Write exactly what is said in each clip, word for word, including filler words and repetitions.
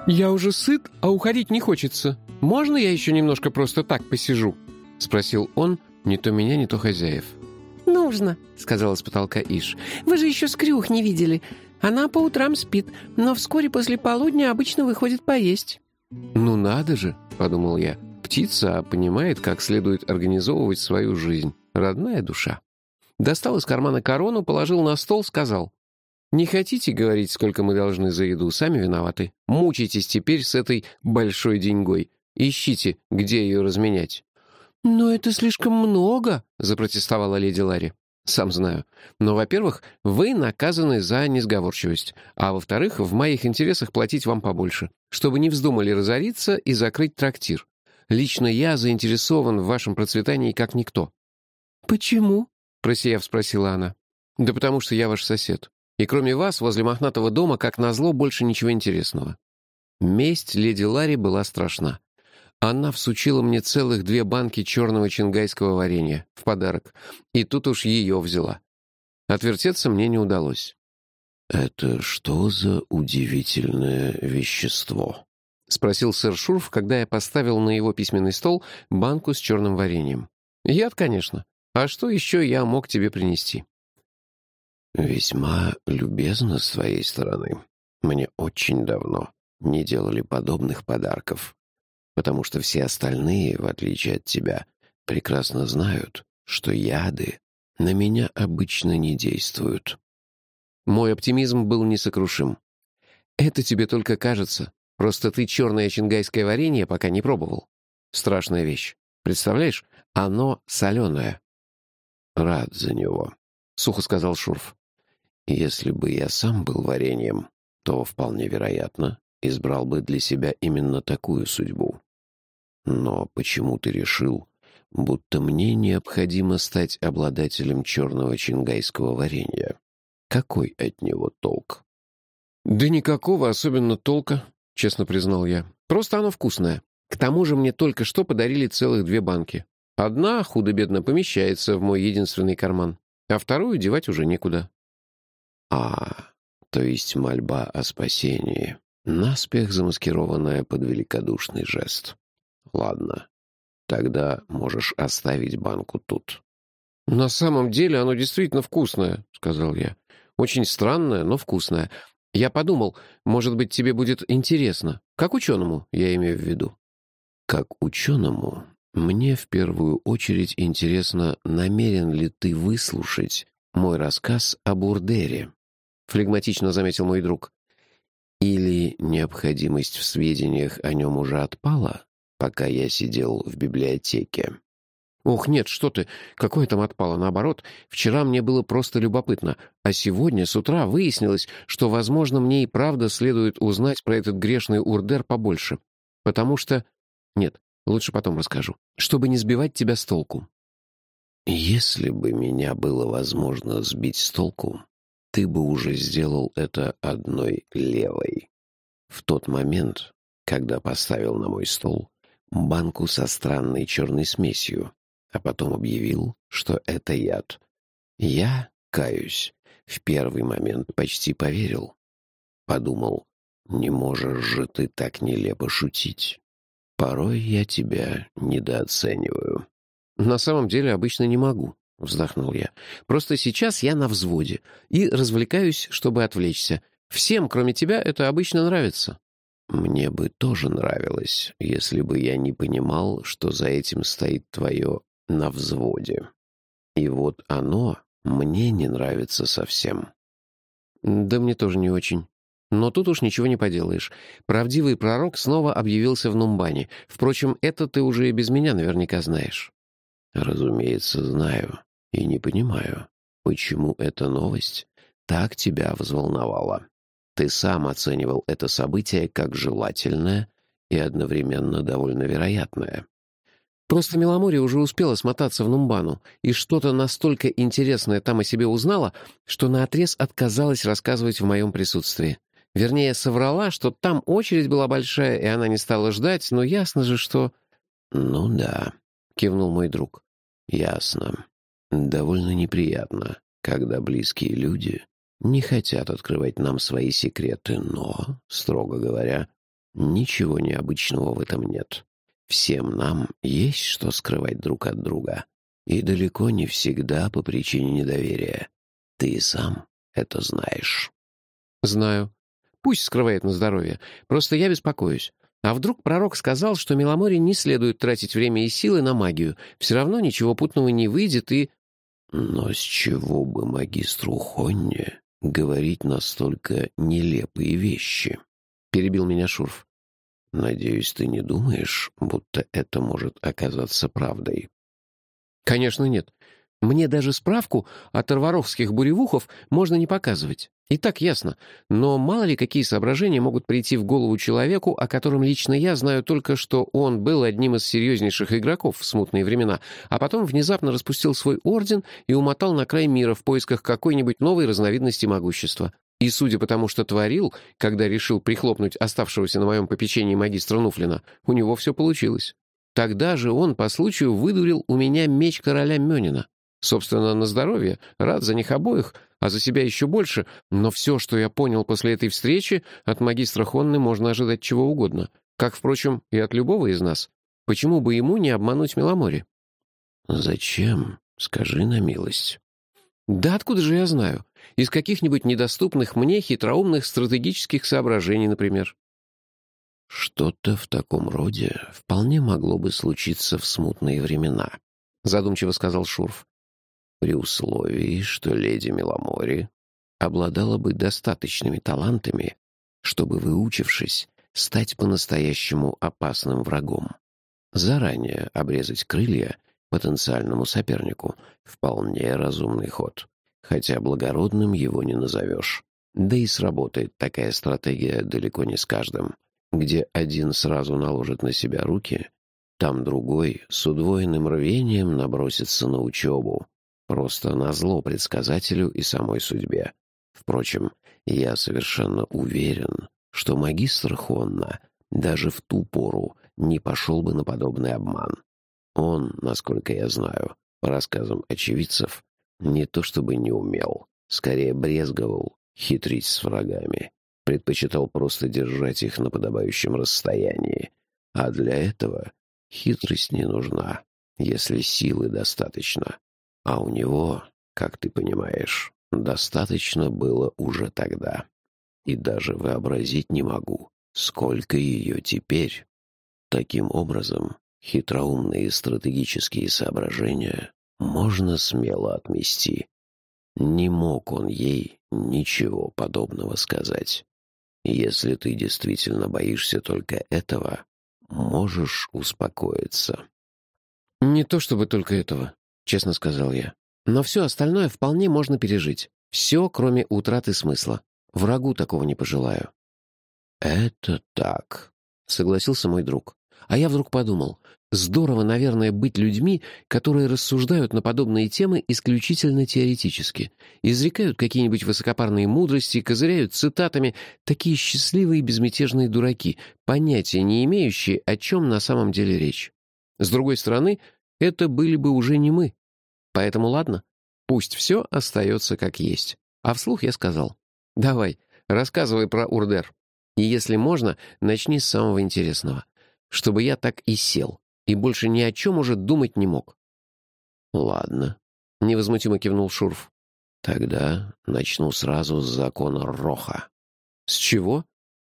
«Я уже сыт, а уходить не хочется. Можно я еще немножко просто так посижу?» — спросил он, не то меня, не то хозяев. «Нужно», — сказала с потолка Иш. «Вы же еще Скрюх не видели. Она по утрам спит, но вскоре после полудня обычно выходит поесть». «Ну надо же», — подумал я. «Птица понимает, как следует организовывать свою жизнь. Родная душа». Достал из кармана корону, положил на стол, сказал: «Не хотите говорить, сколько мы должны за еду? Сами виноваты. Мучайтесь теперь с этой большой деньгой. Ищите, где ее разменять». «Но это слишком много», — запротестовала леди Ларри. «Сам знаю. Но, во-первых, вы наказаны за несговорчивость, а во-вторых, в моих интересах платить вам побольше, чтобы не вздумали разориться и закрыть трактир. Лично я заинтересован в вашем процветании как никто». «Почему?» — просияв, спросила она. «Да потому что я ваш сосед. И кроме вас, возле мохнатого дома, как назло, больше ничего интересного». Месть леди Ларри была страшна. Она всучила мне целых две банки черного чингайского варенья в подарок, и тут уж ее взяла. Отвертеться мне не удалось. «Это что за удивительное вещество?» — спросил сэр Шурф, когда я поставил на его письменный стол банку с черным вареньем. «Яд, конечно. А что еще я мог тебе принести?» «Весьма любезно с твоей стороны. Мне очень давно не делали подобных подарков, потому что все остальные, в отличие от тебя, прекрасно знают, что яды на меня обычно не действуют». Мой оптимизм был несокрушим. «Это тебе только кажется. Просто ты черное чингайское варенье пока не пробовал. Страшная вещь. Представляешь, оно соленое». «Рад за него», — сухо сказал Шурф. «Если бы я сам был вареньем, то, вполне вероятно, избрал бы для себя именно такую судьбу. Но почему ты решил, будто мне необходимо стать обладателем черного чингайского варенья? Какой от него толк?» «Да никакого особенно толка», — честно признал я. «Просто оно вкусное. К тому же мне только что подарили целых две банки. Одна худо-бедно помещается в мой единственный карман, а вторую девать уже некуда». «А, то есть мольба о спасении, наспех замаскированная под великодушный жест. Ладно, тогда можешь оставить банку тут». «На самом деле оно действительно вкусное», — сказал я. «Очень странное, но вкусное. Я подумал, может быть, тебе будет интересно. Как ученому, я имею в виду». «Как ученому, мне в первую очередь интересно, намерен ли ты выслушать мой рассказ об Урдере», — флегматично заметил мой друг. «Или необходимость в сведениях о нем уже отпала, пока я сидел в библиотеке?» «Ох, нет, что ты, какое там отпало, наоборот. Вчера мне было просто любопытно, а сегодня с утра выяснилось, что, возможно, мне и правда следует узнать про этот грешный Урдер побольше. Потому что... Нет, лучше потом расскажу, чтобы не сбивать тебя с толку». «Если бы меня было возможно сбить с толку, ты бы уже сделал это одной левой. В тот момент, когда поставил на мой стол банку со странной черной смесью, а потом объявил, что это яд. Я, каюсь, в первый момент почти поверил. Подумал, не можешь же ты так нелепо шутить. Порой я тебя недооцениваю». «На самом деле обычно не могу», — вздохнул я. «Просто сейчас я на взводе и развлекаюсь, чтобы отвлечься. Всем, кроме тебя, это обычно нравится». «Мне бы тоже нравилось, если бы я не понимал, что за этим стоит твое «на взводе». И вот оно мне не нравится совсем». «Да мне тоже не очень. Но тут уж ничего не поделаешь. Правдивый пророк снова объявился в Нумбане. Впрочем, это ты уже и без меня наверняка знаешь». «Разумеется, знаю. И не понимаю, почему эта новость так тебя взволновала. Ты сам оценивал это событие как желательное и одновременно довольно вероятное». «Просто Меломорья уже успела смотаться в Нумбану, и что-то настолько интересное там о себе узнала, что наотрез отказалась рассказывать в моем присутствии. Вернее, соврала, что там очередь была большая, и она не стала ждать, но ясно же, что...» «Ну да», — кивнул мой друг. «Ясно. Довольно неприятно, когда близкие люди не хотят открывать нам свои секреты, но, строго говоря, Ничего необычного в этом нет. Всем нам есть что скрывать друг от друга. И далеко не всегда по причине недоверия. Ты и сам это знаешь. Знаю. Пусть скрывает на здоровье. Просто я беспокоюсь. А вдруг пророк сказал, что Меломоре не следует тратить время и силы на магию? Все равно ничего путного не выйдет и... Но с чего бы магистру Хонне говорить настолько нелепые вещи? Перебил меня Шурф. Надеюсь, ты не думаешь, будто это может оказаться правдой? Конечно, нет. Мне даже справку от арваровских буревухов можно не показывать. И так ясно. Но мало ли какие соображения могут прийти в голову человеку, о котором лично я знаю только, что он был одним из серьезнейших игроков в смутные времена, а потом внезапно распустил свой орден и умотал на край мира в поисках какой-нибудь новой разновидности могущества. И судя по тому, что творил, когда решил прихлопнуть оставшегося на моем попечении магистра Нуфлина, у него все получилось. Тогда же он по случаю выдурил у меня меч короля Мёнина. Собственно, на здоровье, рад за них обоих, а за себя еще больше, но все, что я понял после этой встречи, от магистра Хонны можно ожидать чего угодно, как, впрочем, и от любого из нас. Почему бы ему не обмануть Меломоре? Зачем? Скажи на милость. Да откуда же я знаю? Из каких-нибудь недоступных мне хитроумных стратегических соображений, например. Что-то в таком роде вполне могло бы случиться в смутные времена, задумчиво сказал Шурф. При условии, что леди Меломоре обладала бы достаточными талантами, чтобы, выучившись, стать по-настоящему опасным врагом. Заранее обрезать крылья потенциальному сопернику — вполне разумный ход, хотя благородным его не назовешь. Да и сработает такая стратегия далеко не с каждым. Где один сразу наложит на себя руки, там другой с удвоенным рвением набросится на учебу, просто назло предсказателю и самой судьбе. Впрочем, я совершенно уверен, что магистр Хонна даже в ту пору не пошел бы на подобный обман. Он, насколько я знаю, по рассказам очевидцев, не то чтобы не умел, скорее брезговал хитрить с врагами, предпочитал просто держать их на подобающем расстоянии, а для этого хитрость не нужна, если силы достаточно. А у него, как ты понимаешь, достаточно было уже тогда. И даже вообразить не могу, сколько ее теперь. Таким образом, хитроумные стратегические соображения можно смело отмести. Не мог он ей ничего подобного сказать. Если ты действительно боишься только этого, можешь успокоиться. Не то чтобы только этого, честно сказал я. Но все остальное вполне можно пережить. Все, кроме утраты смысла. Врагу такого не пожелаю. Это так, согласился мой друг. А я вдруг подумал, здорово, наверное, быть людьми, которые рассуждают на подобные темы исключительно теоретически, изрекают какие-нибудь высокопарные мудрости, козыряют цитатами, такие счастливые и безмятежные дураки, понятия не имеющие, о чем на самом деле речь. С другой стороны, это были бы уже не мы. Поэтому ладно, пусть все остается как есть. А вслух я сказал, давай, рассказывай про Урдер. И если можно, начни с самого интересного. Чтобы я так и сел, и больше ни о чем уже думать не мог. Ладно, невозмутимо кивнул Шурф. Тогда начну сразу с закона Роха. С чего?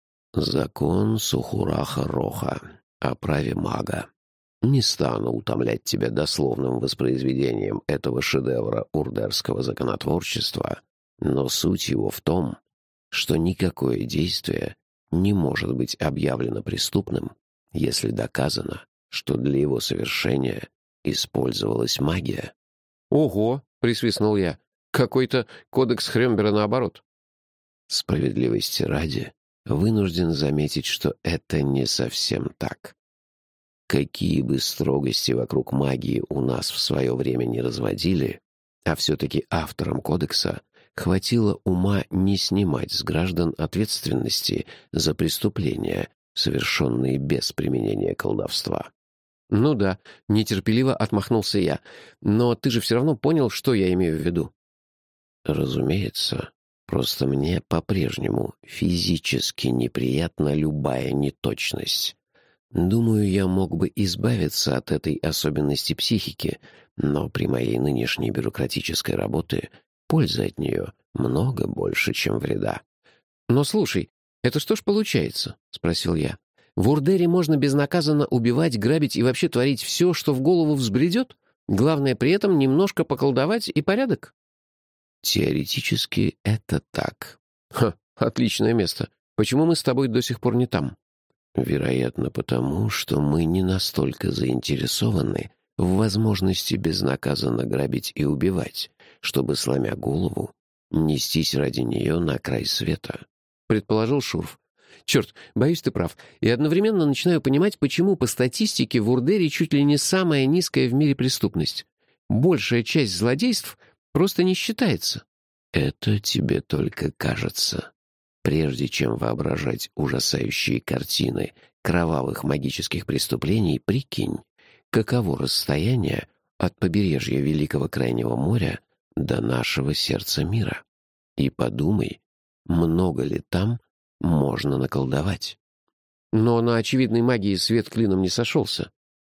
Закон Сухураха Роха о праве мага. Не стану утомлять тебя дословным воспроизведением этого шедевра урдерского законотворчества, но суть его в том, что никакое действие не может быть объявлено преступным, если доказано, что для его совершения использовалась магия. «Ого!» — присвистнул я. «Какой-то кодекс Хрёмбера наоборот». Справедливости ради, вынужден заметить, что это не совсем так. Какие бы строгости вокруг магии у нас в свое время не разводили, а все-таки авторам кодекса хватило ума не снимать с граждан ответственности за преступления, совершенные без применения колдовства. «Ну да», — нетерпеливо отмахнулся я. «Но ты же все равно понял, что я имею в виду». «Разумеется. Просто мне по-прежнему физически неприятна любая неточность. Думаю, я мог бы избавиться от этой особенности психики, но при моей нынешней бюрократической работе пользы от нее много больше, чем вреда. «Но слушай, это что ж получается?» — спросил я. «В Урдере можно безнаказанно убивать, грабить и вообще творить все, что в голову взбредет? Главное при этом немножко поколдовать и порядок?» Теоретически это так. «Ха, отличное место. Почему мы с тобой до сих пор не там?» Вероятно, потому что мы не настолько заинтересованы в возможности безнаказанно грабить и убивать, чтобы, сломя голову, нестись ради нее на край света», — предположил Шурф. «Черт, боюсь, ты прав. И одновременно начинаю понимать, почему по статистике в Урдере чуть ли не самая низкая в мире преступность. Большая часть злодейств просто не считается». «Это тебе только кажется. Прежде чем воображать ужасающие картины кровавых магических преступлений, прикинь, каково расстояние от побережья Великого Крайнего моря до нашего сердца мира. И подумай, много ли там можно наколдовать». «Но на очевидной магии свет клином не сошелся».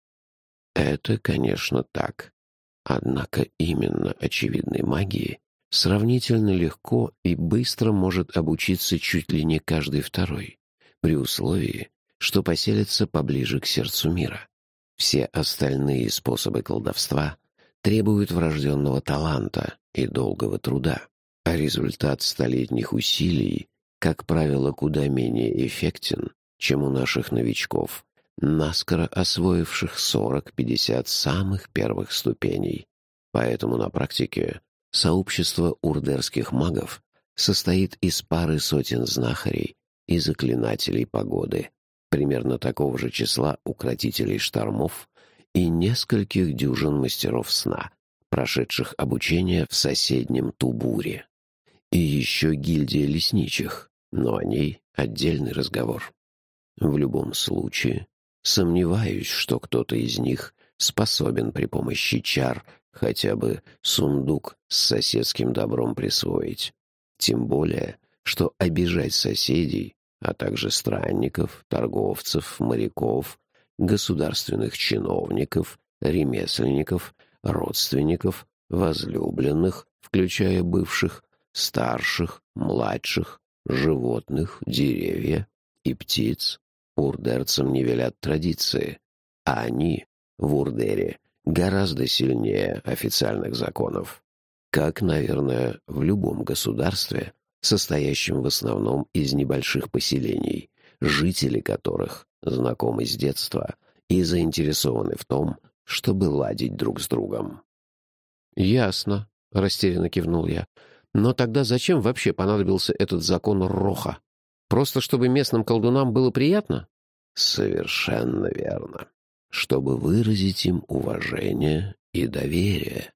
«Это, конечно, так. Однако именно очевидной магии сравнительно легко и быстро может обучиться чуть ли не каждый второй, при условии, что поселится поближе к сердцу мира. Все остальные способы колдовства требуют врожденного таланта и долгого труда, а результат столетних усилий, как правило, куда менее эффектен, чем у наших новичков, наскоро освоивших сорок-пятьдесят самых первых ступеней. Поэтому на практике сообщество урдерских магов состоит из пары сотен знахарей и заклинателей погоды, примерно такого же числа укротителей штормов и нескольких дюжин мастеров сна, прошедших обучение в соседнем Тубуре. И еще гильдия лесничих, но о ней отдельный разговор. В любом случае, сомневаюсь, что кто-то из них способен при помощи чар хотя бы сундук с соседским добром присвоить. Тем более, что обижать соседей, а также странников, торговцев, моряков, государственных чиновников, ремесленников, родственников, возлюбленных, включая бывших, старших, младших, животных, деревья и птиц, урдерцам не велят традиции, а они в Урдере гораздо сильнее официальных законов, как, наверное, в любом государстве, состоящем в основном из небольших поселений, жители которых знакомы с детства и заинтересованы в том, чтобы ладить друг с другом. «Ясно», — растерянно кивнул я. «Но тогда зачем вообще понадобился этот закон Роха? Просто чтобы местным колдунам было приятно?» «Совершенно верно. Чтобы выразить им уважение и доверие.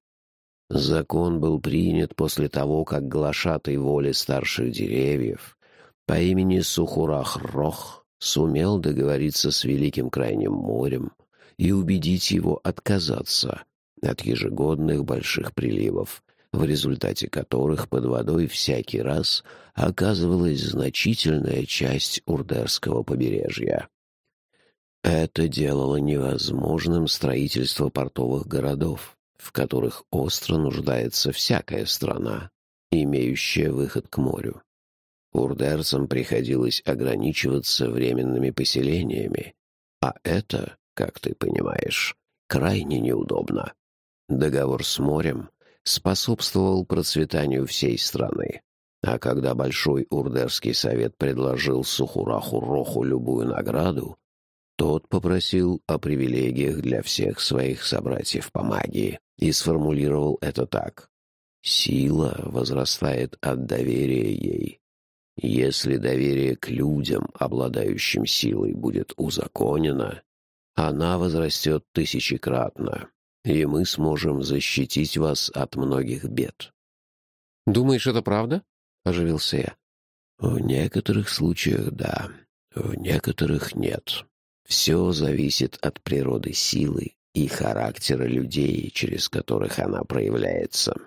Закон был принят после того, как глашатай воли старших деревьев по имени Сухурах-Рох сумел договориться с Великим Крайним морем и убедить его отказаться от ежегодных больших приливов, в результате которых под водой всякий раз оказывалась значительная часть Урдерского побережья. Это делало невозможным строительство портовых городов, в которых остро нуждается всякая страна, имеющая выход к морю. Урдерцам приходилось ограничиваться временными поселениями, а это, как ты понимаешь, крайне неудобно. Договор с морем способствовал процветанию всей страны, а когда Большой Урдерский совет предложил Сухураху-Роху любую награду, тот попросил о привилегиях для всех своих собратьев по магии и сформулировал это так: «Сила возрастает от доверия ей. Если доверие к людям, обладающим силой, будет узаконено, она возрастет тысячекратно, и мы сможем защитить вас от многих бед». «Думаешь, это правда?» — оживился я. «В некоторых случаях да, в некоторых нет. Все зависит от природы силы и характера людей, через которых она проявляется.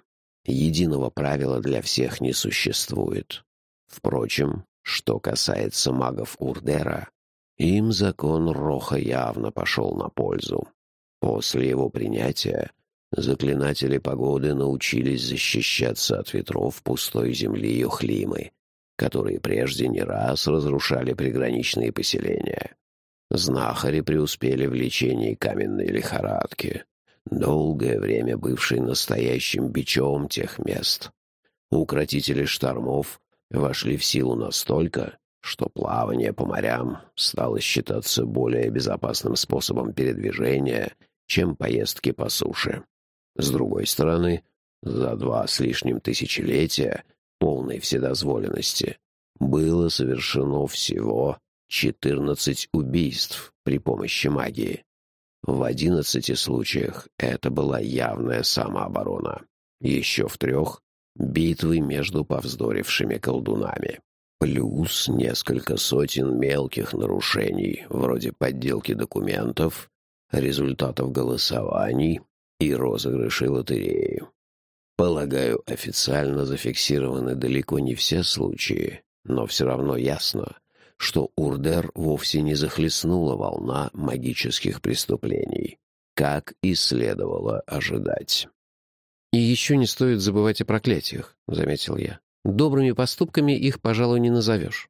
Единого правила для всех не существует. Впрочем, что касается магов Урдера, им закон Роха явно пошел на пользу. После его принятия заклинатели погоды научились защищаться от ветров пустой земли Йохлимы, которые прежде не раз разрушали приграничные поселения. Знахари преуспели в лечении каменной лихорадки, долгое время бывшей настоящим бичом тех мест. Укротители штормов вошли в силу настолько, что плавание по морям стало считаться более безопасным способом передвижения, чем поездки по суше. С другой стороны, за два с лишним тысячелетия полной вседозволенности было совершено всего четырнадцать убийств при помощи магии. В одиннадцати случаях это была явная самооборона. Еще в трех — битвы между повздорившими колдунами. Плюс несколько сотен мелких нарушений, вроде подделки документов, результатов голосований и розыгрышей лотереи. Полагаю, официально зафиксированы далеко не все случаи, но все равно ясно, что Урдер вовсе не захлестнула волна магических преступлений, как и следовало ожидать. «И еще не стоит забывать о проклятиях», — заметил я. «Добрыми поступками их, пожалуй, не назовешь».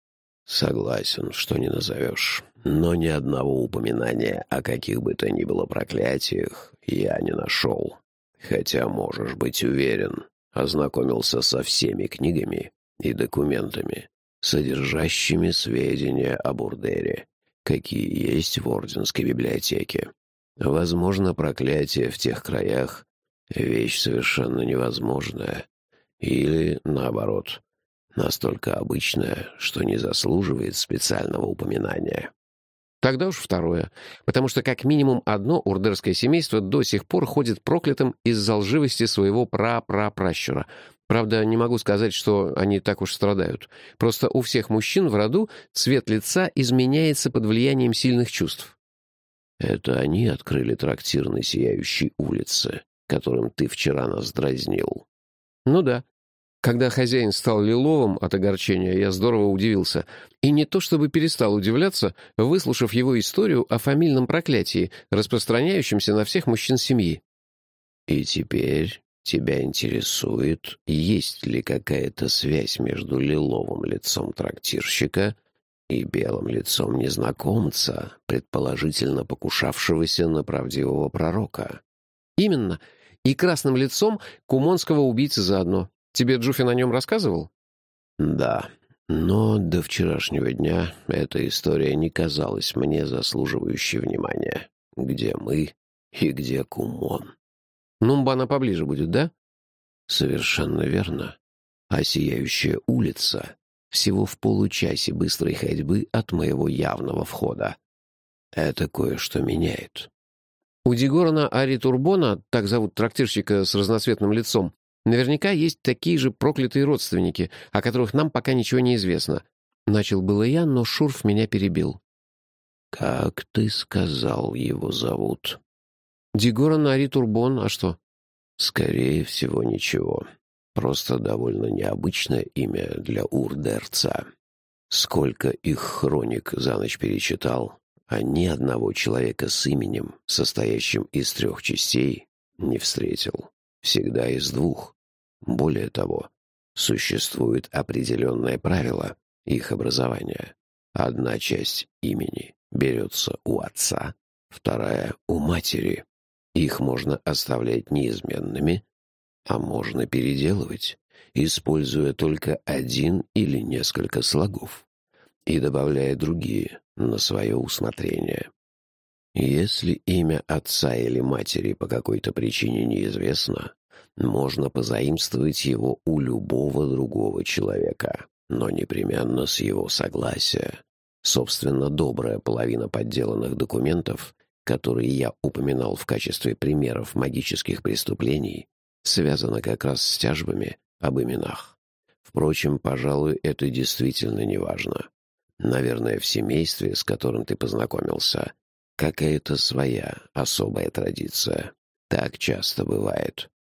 Согласен, что не назовешь, но ни одного упоминания о каких бы то ни было проклятиях я не нашел. Хотя, можешь быть уверен, ознакомился со всеми книгами и документами, содержащими сведения об Урдере, какие есть в Орденской библиотеке. Возможно, проклятие в тех краях — вещь совершенно невозможная, или, наоборот, настолько обычная, что не заслуживает специального упоминания. Тогда уж второе, потому что как минимум одно урдерское семейство до сих пор ходит проклятым из-за лживости своего пра-пра-пращура. Правда, не могу сказать, что они так уж страдают. Просто у всех мужчин в роду цвет лица изменяется под влиянием сильных чувств. Это они открыли трактир на Сияющей улице, которым ты вчера нас дразнил. Ну да. Когда хозяин стал лиловым от огорчения, я здорово удивился. И не то чтобы перестал удивляться, выслушав его историю о фамильном проклятии, распространяющемся на всех мужчин семьи. И теперь тебя интересует, есть ли какая-то связь между лиловым лицом трактирщика и белым лицом незнакомца, предположительно покушавшегося на правдивого пророка? Именно. И красным лицом кумонского убийцы заодно. Тебе Джуфин о нем рассказывал? Да, но до вчерашнего дня эта история не казалась мне заслуживающей внимания. Где мы и где Кумон? Нумбана поближе будет, да? Совершенно верно. А Сияющая улица всего в получасе быстрой ходьбы от моего явного входа. Это кое-что меняет. У Дигорана Ари Турбона, так зовут трактирщика с разноцветным лицом, наверняка есть такие же проклятые родственники, о которых нам пока ничего не известно. Начал было я, но Шурф меня перебил. «Как ты сказал, его зовут?» Дигоран Ари Турбон, а что? «Скорее всего, ничего. Просто довольно необычное имя для урдерца. Сколько их хроник за ночь перечитал, а ни одного человека с именем, состоящим из трех частей, не встретил. Всегда из двух. Более того, существует определенное правило их образования. Одна часть имени берется у отца, вторая — у матери. Их можно оставлять неизменными, а можно переделывать, используя только один или несколько слогов и добавляя другие на свое усмотрение. Если имя отца или матери по какой-то причине неизвестно, можно позаимствовать его у любого другого человека, но непременно с его согласия. Собственно, добрая половина подделанных документов, которые я упоминал в качестве примеров магических преступлений, связана как раз с тяжбами об именах. Впрочем, пожалуй, это действительно не важно. Наверное, в семействе, с которым ты познакомился, какая-то своя особая традиция. Так часто бывает.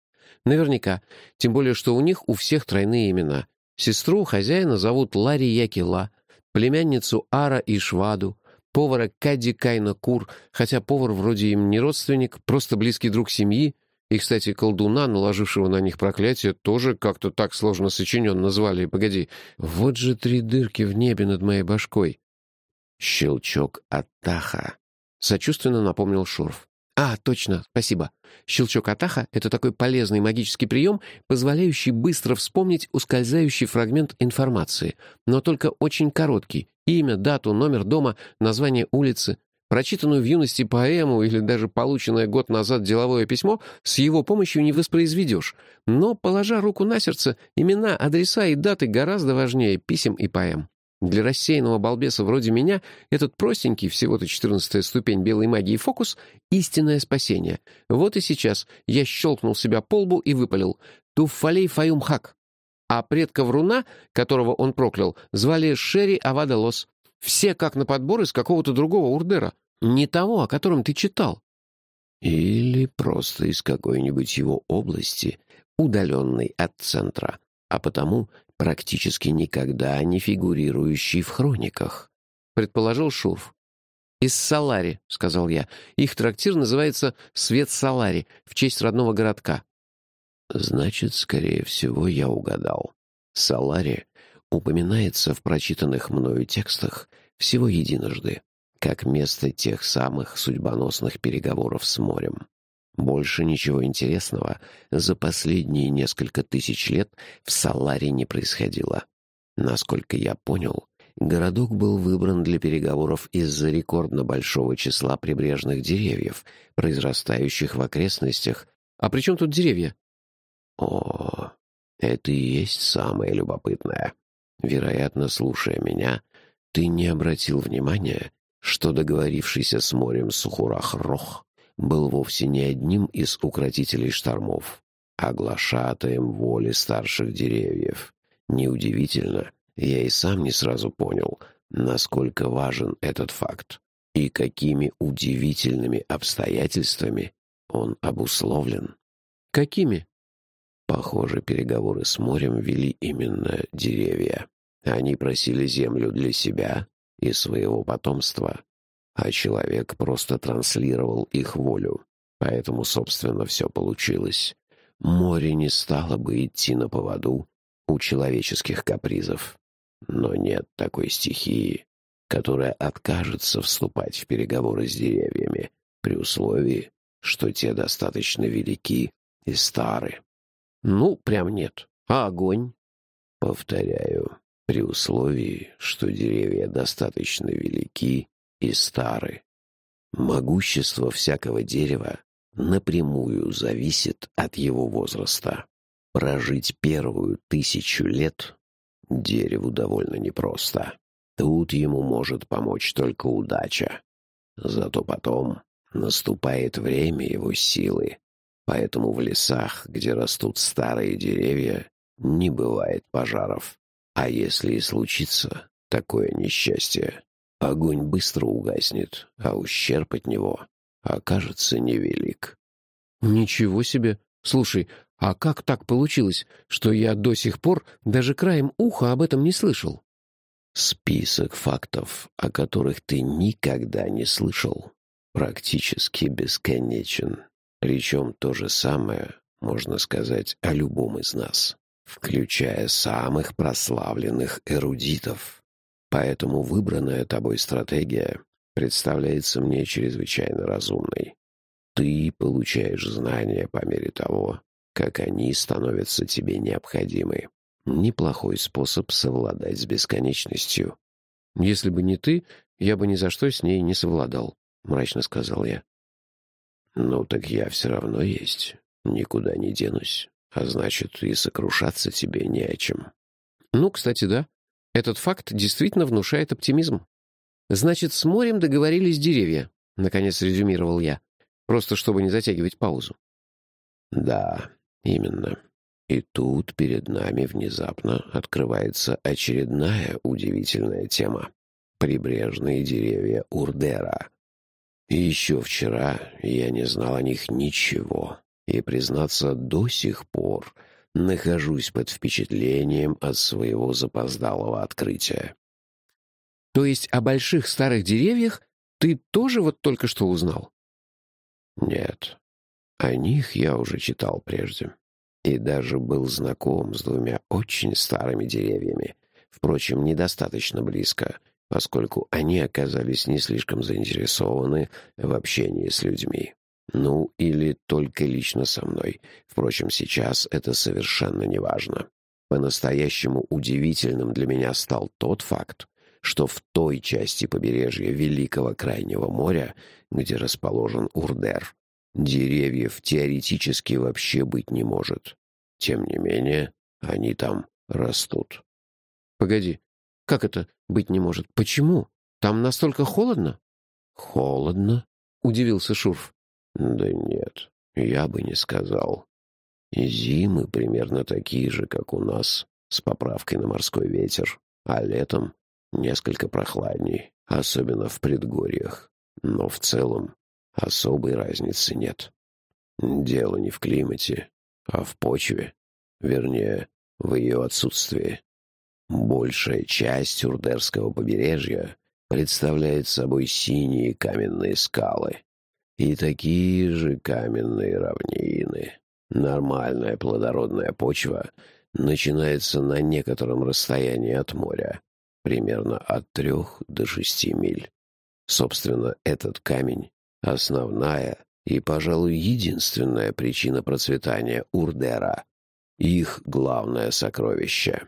Наверняка. Тем более, что у них у всех тройные имена. Сестру хозяина зовут Ларри Якила, племянницу Ара Ишваду, повара Кадди Кайна Кур, хотя повар вроде им не родственник, просто близкий друг семьи. И, кстати, колдуна, наложившего на них проклятие, тоже как-то так сложно сочинен назвали. Погоди, вот же три дырки в небе над моей башкой. Щелчок Атаха. Сочувственно напомнил Шурф. А, точно, спасибо. Щелчок Атаха — это такой полезный магический прием, позволяющий быстро вспомнить ускользающий фрагмент информации, но только очень короткий. Имя, дату, номер дома, название улицы. Прочитанную в юности поэму или даже полученное год назад деловое письмо с его помощью не воспроизведешь. Но, положа руку на сердце, имена, адреса и даты гораздо важнее писем и поэм. Для рассеянного балбеса вроде меня этот простенький, всего-то четырнадцатая ступень белой магии фокус — истинное спасение. Вот и сейчас я щелкнул себя по лбу и выпалил «Туффалей Фаюм Хак». А предка Вруна, которого он проклял, звали Шерри Авада Лос. Все как на подбор из какого-то другого урдера. Не того, о котором ты читал. Или просто из какой-нибудь его области, удаленной от центра, а потому практически никогда не фигурирующий в хрониках, Предположил Шурф. «Из Салари», — сказал я. «Их трактир называется «Свет Салари» в честь родного городка». Значит, скорее всего, я угадал. Салари упоминается в прочитанных мною текстах всего единожды, как место тех самых судьбоносных переговоров с морем. Больше ничего интересного за последние несколько тысяч лет в Саларе не происходило. Насколько я понял, городок был выбран для переговоров из-за рекордно большого числа прибрежных деревьев, произрастающих в окрестностях. А при чем тут деревья? О, это и есть самое любопытное. Вероятно, слушая меня, ты не обратил внимания, что договорившийся с морем Сухурах-Рох был вовсе не одним из укротителей штормов, а глашатаем воли старших деревьев. Неудивительно, я и сам не сразу понял, насколько важен этот факт и какими удивительными обстоятельствами он обусловлен. Какими? Похоже, переговоры с морем вели именно деревья. Они просили землю для себя и своего потомства, а человек просто транслировал их волю. Поэтому, собственно, все получилось. Море не стало бы идти на поводу у человеческих капризов. Но нет такой стихии, которая откажется вступать в переговоры с деревьями, при условии, что те достаточно велики и стары. Ну, прям нет. А огонь? Повторяю, при условии, что деревья достаточно велики и стары. Могущество всякого дерева напрямую зависит от его возраста. Прожить первую тысячу лет дереву довольно непросто. Тут ему может помочь только удача. Зато потом наступает время его силы. Поэтому в лесах, где растут старые деревья, не бывает пожаров. А если и случится такое несчастье, огонь быстро угаснет, а ущерб от него окажется невелик. Ничего себе! Слушай, а как так получилось, что я до сих пор даже краем уха об этом не слышал? Список фактов, о которых ты никогда не слышал, практически бесконечен. Причем то же самое можно сказать о любом из нас, включая самых прославленных эрудитов. Поэтому выбранная тобой стратегия представляется мне чрезвычайно разумной. Ты получаешь знания по мере того, как они становятся тебе необходимы. Неплохой способ совладать с бесконечностью. Если бы не ты, я бы ни за что с ней не совладал, — мрачно сказал я. Ну так я все равно есть, никуда не денусь, а значит и сокрушаться тебе не о чем. Ну, кстати, да. Этот факт действительно внушает оптимизм. Значит, с морем договорились деревья, — наконец резюмировал я, просто чтобы не затягивать паузу. Да, именно. И тут перед нами внезапно открывается очередная удивительная тема. Прибрежные деревья Урдера. И еще вчера я не знал о них ничего. И, признаться, до сих пор нахожусь под впечатлением от своего запоздалого открытия. То есть о больших старых деревьях ты тоже вот только что узнал? Нет, о них я уже читал прежде. И даже был знаком с двумя очень старыми деревьями, впрочем, недостаточно близко, поскольку они оказались не слишком заинтересованы в общении с людьми. Ну, или только лично со мной. Впрочем, сейчас это совершенно неважно. По-настоящему удивительным для меня стал тот факт, что в той части побережья Великого Крайнего моря, где расположен Урдер, деревьев теоретически вообще быть не может. Тем не менее, они там растут. Погоди, как это быть не может? Почему? Там настолько холодно? Холодно? Удивился Шурф. Да нет, я бы не сказал. Зимы примерно такие же, как у нас, с поправкой на морской ветер, а летом несколько прохладней, особенно в предгорьях. Но в целом особой разницы нет. Дело не в климате, а в почве, вернее, в ее отсутствии. Большая часть Урдерского побережья представляет собой синие каменные скалы и такие же каменные равнины. Нормальная плодородная почва начинается на некотором расстоянии от моря, примерно от трех до шести миль. Собственно, этот камень — основная и, пожалуй, единственная причина процветания Урдера, их главное сокровище.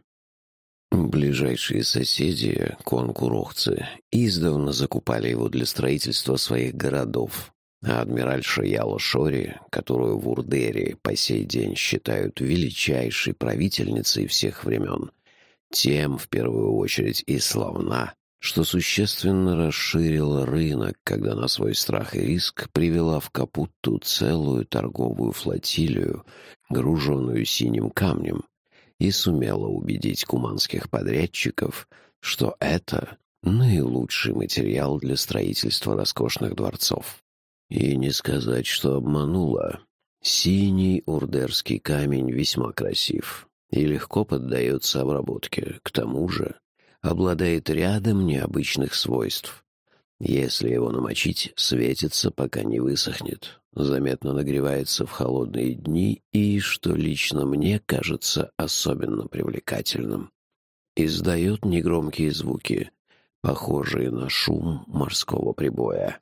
Ближайшие соседи, конкурохцы, издавна закупали его для строительства своих городов, а адмиральша Яла Шори, которую в Урдере по сей день считают величайшей правительницей всех времен, тем, в первую очередь, и славна, что существенно расширила рынок, когда на свой страх и риск привела в Капутту целую торговую флотилию, груженную синим камнем, и сумела убедить куманских подрядчиков, что это наилучший материал для строительства роскошных дворцов. И не сказать, что обманула. Синий урдерский камень весьма красив и легко поддается обработке. К тому же обладает рядом необычных свойств. Если его намочить, светится, пока не высохнет, заметно нагревается в холодные дни и, что лично мне кажется особенно привлекательным, издает негромкие звуки, похожие на шум морского прибоя.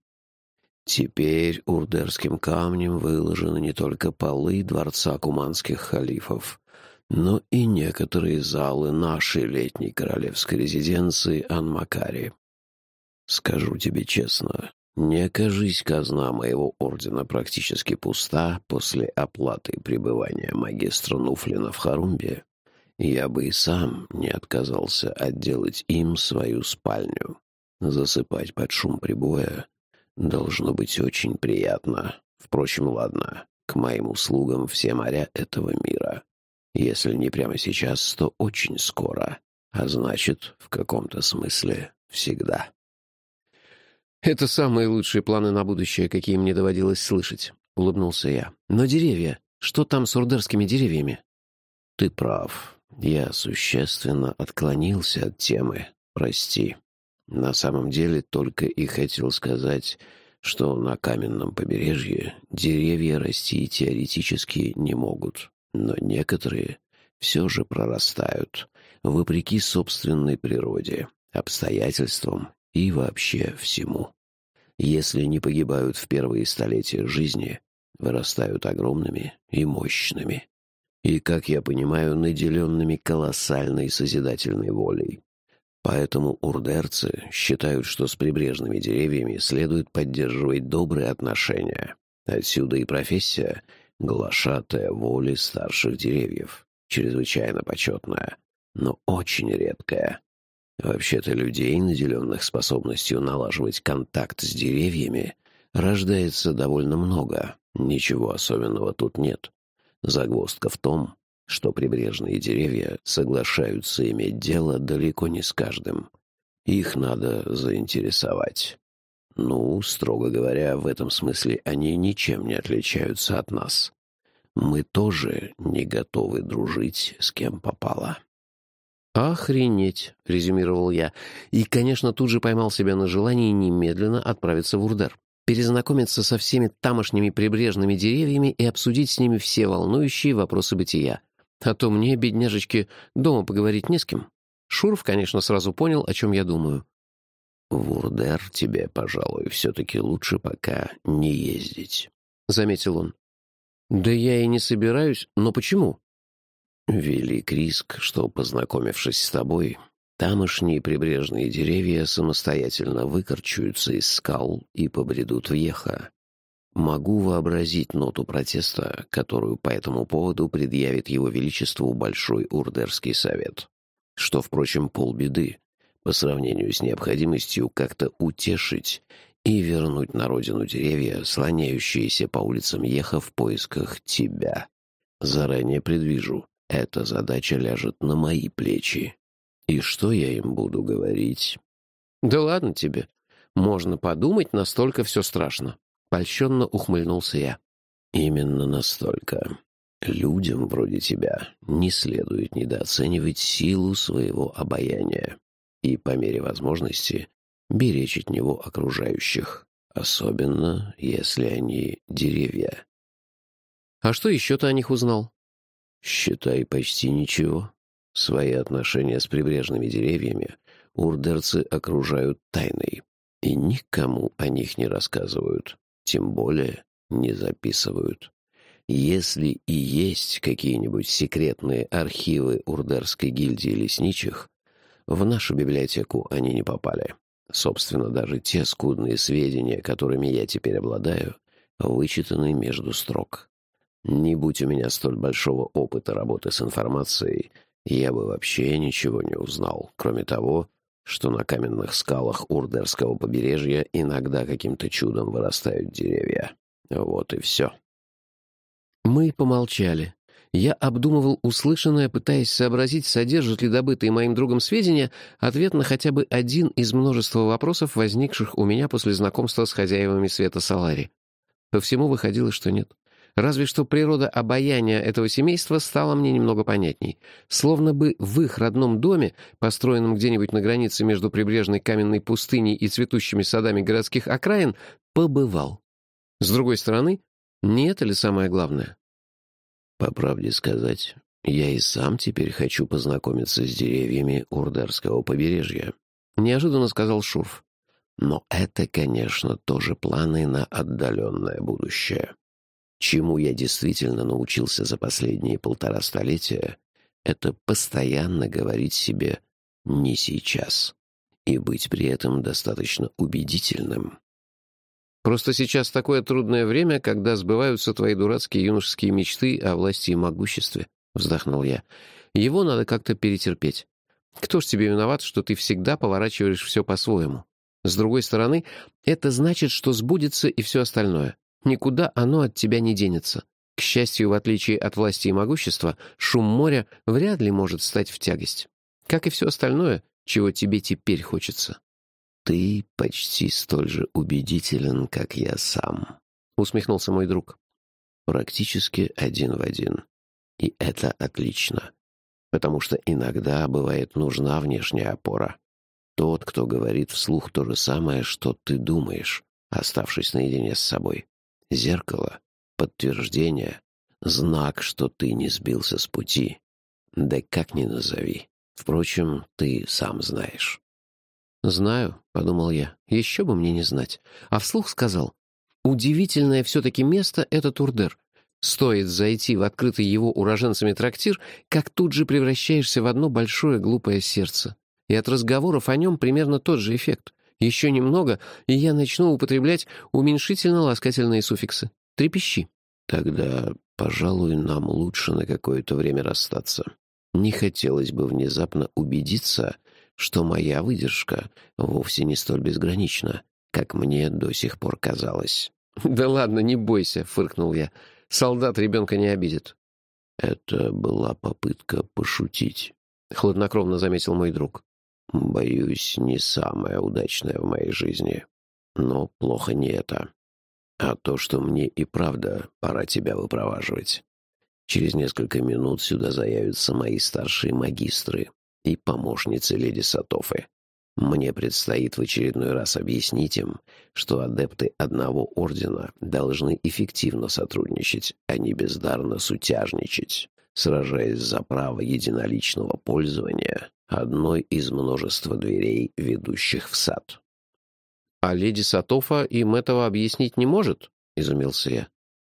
Теперь урдерским камнем выложены не только полы дворца куманских халифов, но и некоторые залы нашей летней королевской резиденции Ан-Макари. Скажу тебе честно, не окажись казна моего ордена практически пуста после оплаты пребывания магистра Нуфлина в Харумбе, я бы и сам не отказался отделать им свою спальню. Засыпать под шум прибоя должно быть очень приятно. Впрочем, ладно, к моим услугам все моря этого мира. Если не прямо сейчас, то очень скоро, а значит, в каком-то смысле всегда. «Это самые лучшие планы на будущее, какие мне доводилось слышать», — улыбнулся я. «Но деревья? Что там с урдерскими деревьями?» «Ты прав. Я существенно отклонился от темы. Прости. На самом деле только и хотел сказать, что на каменном побережье деревья расти теоретически не могут, но некоторые все же прорастают, вопреки собственной природе, обстоятельствам и вообще всему. Если не погибают в первые столетия жизни, вырастают огромными и мощными. И, как я понимаю, наделенными колоссальной созидательной волей. Поэтому урдерцы считают, что с прибрежными деревьями следует поддерживать добрые отношения. Отсюда и профессия глашатая воли старших деревьев, чрезвычайно почетная, но очень редкая. Вообще-то людей, наделенных способностью налаживать контакт с деревьями, рождается довольно много. Ничего особенного тут нет. Загвоздка в том, что прибрежные деревья соглашаются иметь дело далеко не с каждым. Их надо заинтересовать. Ну, строго говоря, в этом смысле они ничем не отличаются от нас. Мы тоже не готовы дружить с кем попало». «Охренеть», — резюмировал я. И, конечно, тут же поймал себя на желании немедленно отправиться в Урдер, перезнакомиться со всеми тамошними прибрежными деревьями и обсудить с ними все волнующие вопросы бытия. А то мне, бедняжечке, дома поговорить не с кем. Шуров, конечно, сразу понял, о чем я думаю. «В Урдер тебе, пожалуй, все-таки лучше пока не ездить», — заметил он. «Да я и не собираюсь, но почему?» «Велик риск, что, познакомившись с тобой, тамошние прибрежные деревья самостоятельно выкорчуются из скал и побредут в Еха. Могу вообразить ноту протеста, которую по этому поводу предъявит его величеству Большой Урдерский совет. Что, впрочем, полбеды по сравнению с необходимостью как-то утешить и вернуть на родину деревья, слоняющиеся по улицам Еха в поисках тебя. Заранее предвижу, эта задача ляжет на мои плечи. И что я им буду говорить?» «Да ладно тебе. Можно подумать, настолько все страшно». Польщенно ухмыльнулся я. «Именно настолько. Людям вроде тебя не следует недооценивать силу своего обаяния и, по мере возможности, беречь от него окружающих, особенно если они деревья». «А что еще ты о них узнал?» «Считай, почти ничего. Свои отношения с прибрежными деревьями урдерцы окружают тайной и никому о них не рассказывают, тем более не записывают. Если и есть какие-нибудь секретные архивы Урдерской гильдии лесничих, в нашу библиотеку они не попали. Собственно, даже те скудные сведения, которыми я теперь обладаю, вычитаны между строк. Не будь у меня столь большого опыта работы с информацией, я бы вообще ничего не узнал, кроме того, что на каменных скалах Урдерского побережья иногда каким-то чудом вырастают деревья. Вот и все». Мы помолчали. Я обдумывал услышанное, пытаясь сообразить, содержат ли добытые моим другом сведения ответ на хотя бы один из множества вопросов, возникших у меня после знакомства с хозяевами Света Солари. По всему выходило, что нет. Разве что природа обаяния этого семейства стала мне немного понятней. Словно бы в их родном доме, построенном где-нибудь на границе между прибрежной каменной пустыней и цветущими садами городских окраин, побывал. С другой стороны, не это ли самое главное? «По правде сказать, я и сам теперь хочу познакомиться с деревьями Урдерского побережья», — неожиданно сказал Шурф. «Но это, конечно, тоже планы на отдаленное будущее. Чему я действительно научился за последние полтора столетия, это постоянно говорить себе «не сейчас» и быть при этом достаточно убедительным». «Просто сейчас такое трудное время, когда сбываются твои дурацкие юношеские мечты о власти и могуществе», — вздохнул я. «Его надо как-то перетерпеть. Кто ж тебе виноват, что ты всегда поворачиваешь все по-своему? С другой стороны, это значит, что сбудется и все остальное. Никуда оно от тебя не денется. К счастью, в отличие от власти и могущества, шум моря вряд ли может стать в тягость. Как и все остальное, чего тебе теперь хочется». «Ты почти столь же убедителен, как я сам», — усмехнулся мой друг. «Практически один в один. И это отлично, потому что иногда бывает нужна внешняя опора. Тот, кто говорит вслух то же самое, что ты думаешь, оставшись наедине с собой. Зеркало, подтверждение, знак, что ты не сбился с пути. Да как ни назови. Впрочем, ты сам знаешь». «Знаю», — подумал я, — «еще бы мне не знать». А вслух сказал: «Удивительное все-таки место — этот Урдер. Стоит зайти в открытый его уроженцами трактир, как тут же превращаешься в одно большое глупое сердце. И от разговоров о нем примерно тот же эффект. Еще немного, и я начну употреблять уменьшительно-ласкательные суффиксы. Трепещи». «Тогда, пожалуй, нам лучше на какое-то время расстаться. Не хотелось бы внезапно убедиться, что моя выдержка вовсе не столь безгранична, как мне до сих пор казалось». «Да ладно, не бойся», — фыркнул я. «Солдат ребенка не обидит». «Это была попытка пошутить», — хладнокровно заметил мой друг. «Боюсь, не самая удачная в моей жизни. Но плохо не это, а то, что мне и правда пора тебя выпроваживать. Через несколько минут сюда заявятся мои старшие магистры и помощницы леди Сатофы. Мне предстоит в очередной раз объяснить им, что адепты одного ордена должны эффективно сотрудничать, а не бездарно сутяжничать, сражаясь за право единоличного пользования одной из множества дверей, ведущих в сад. «А леди Сатофа им этого объяснить не может?» — изумился я.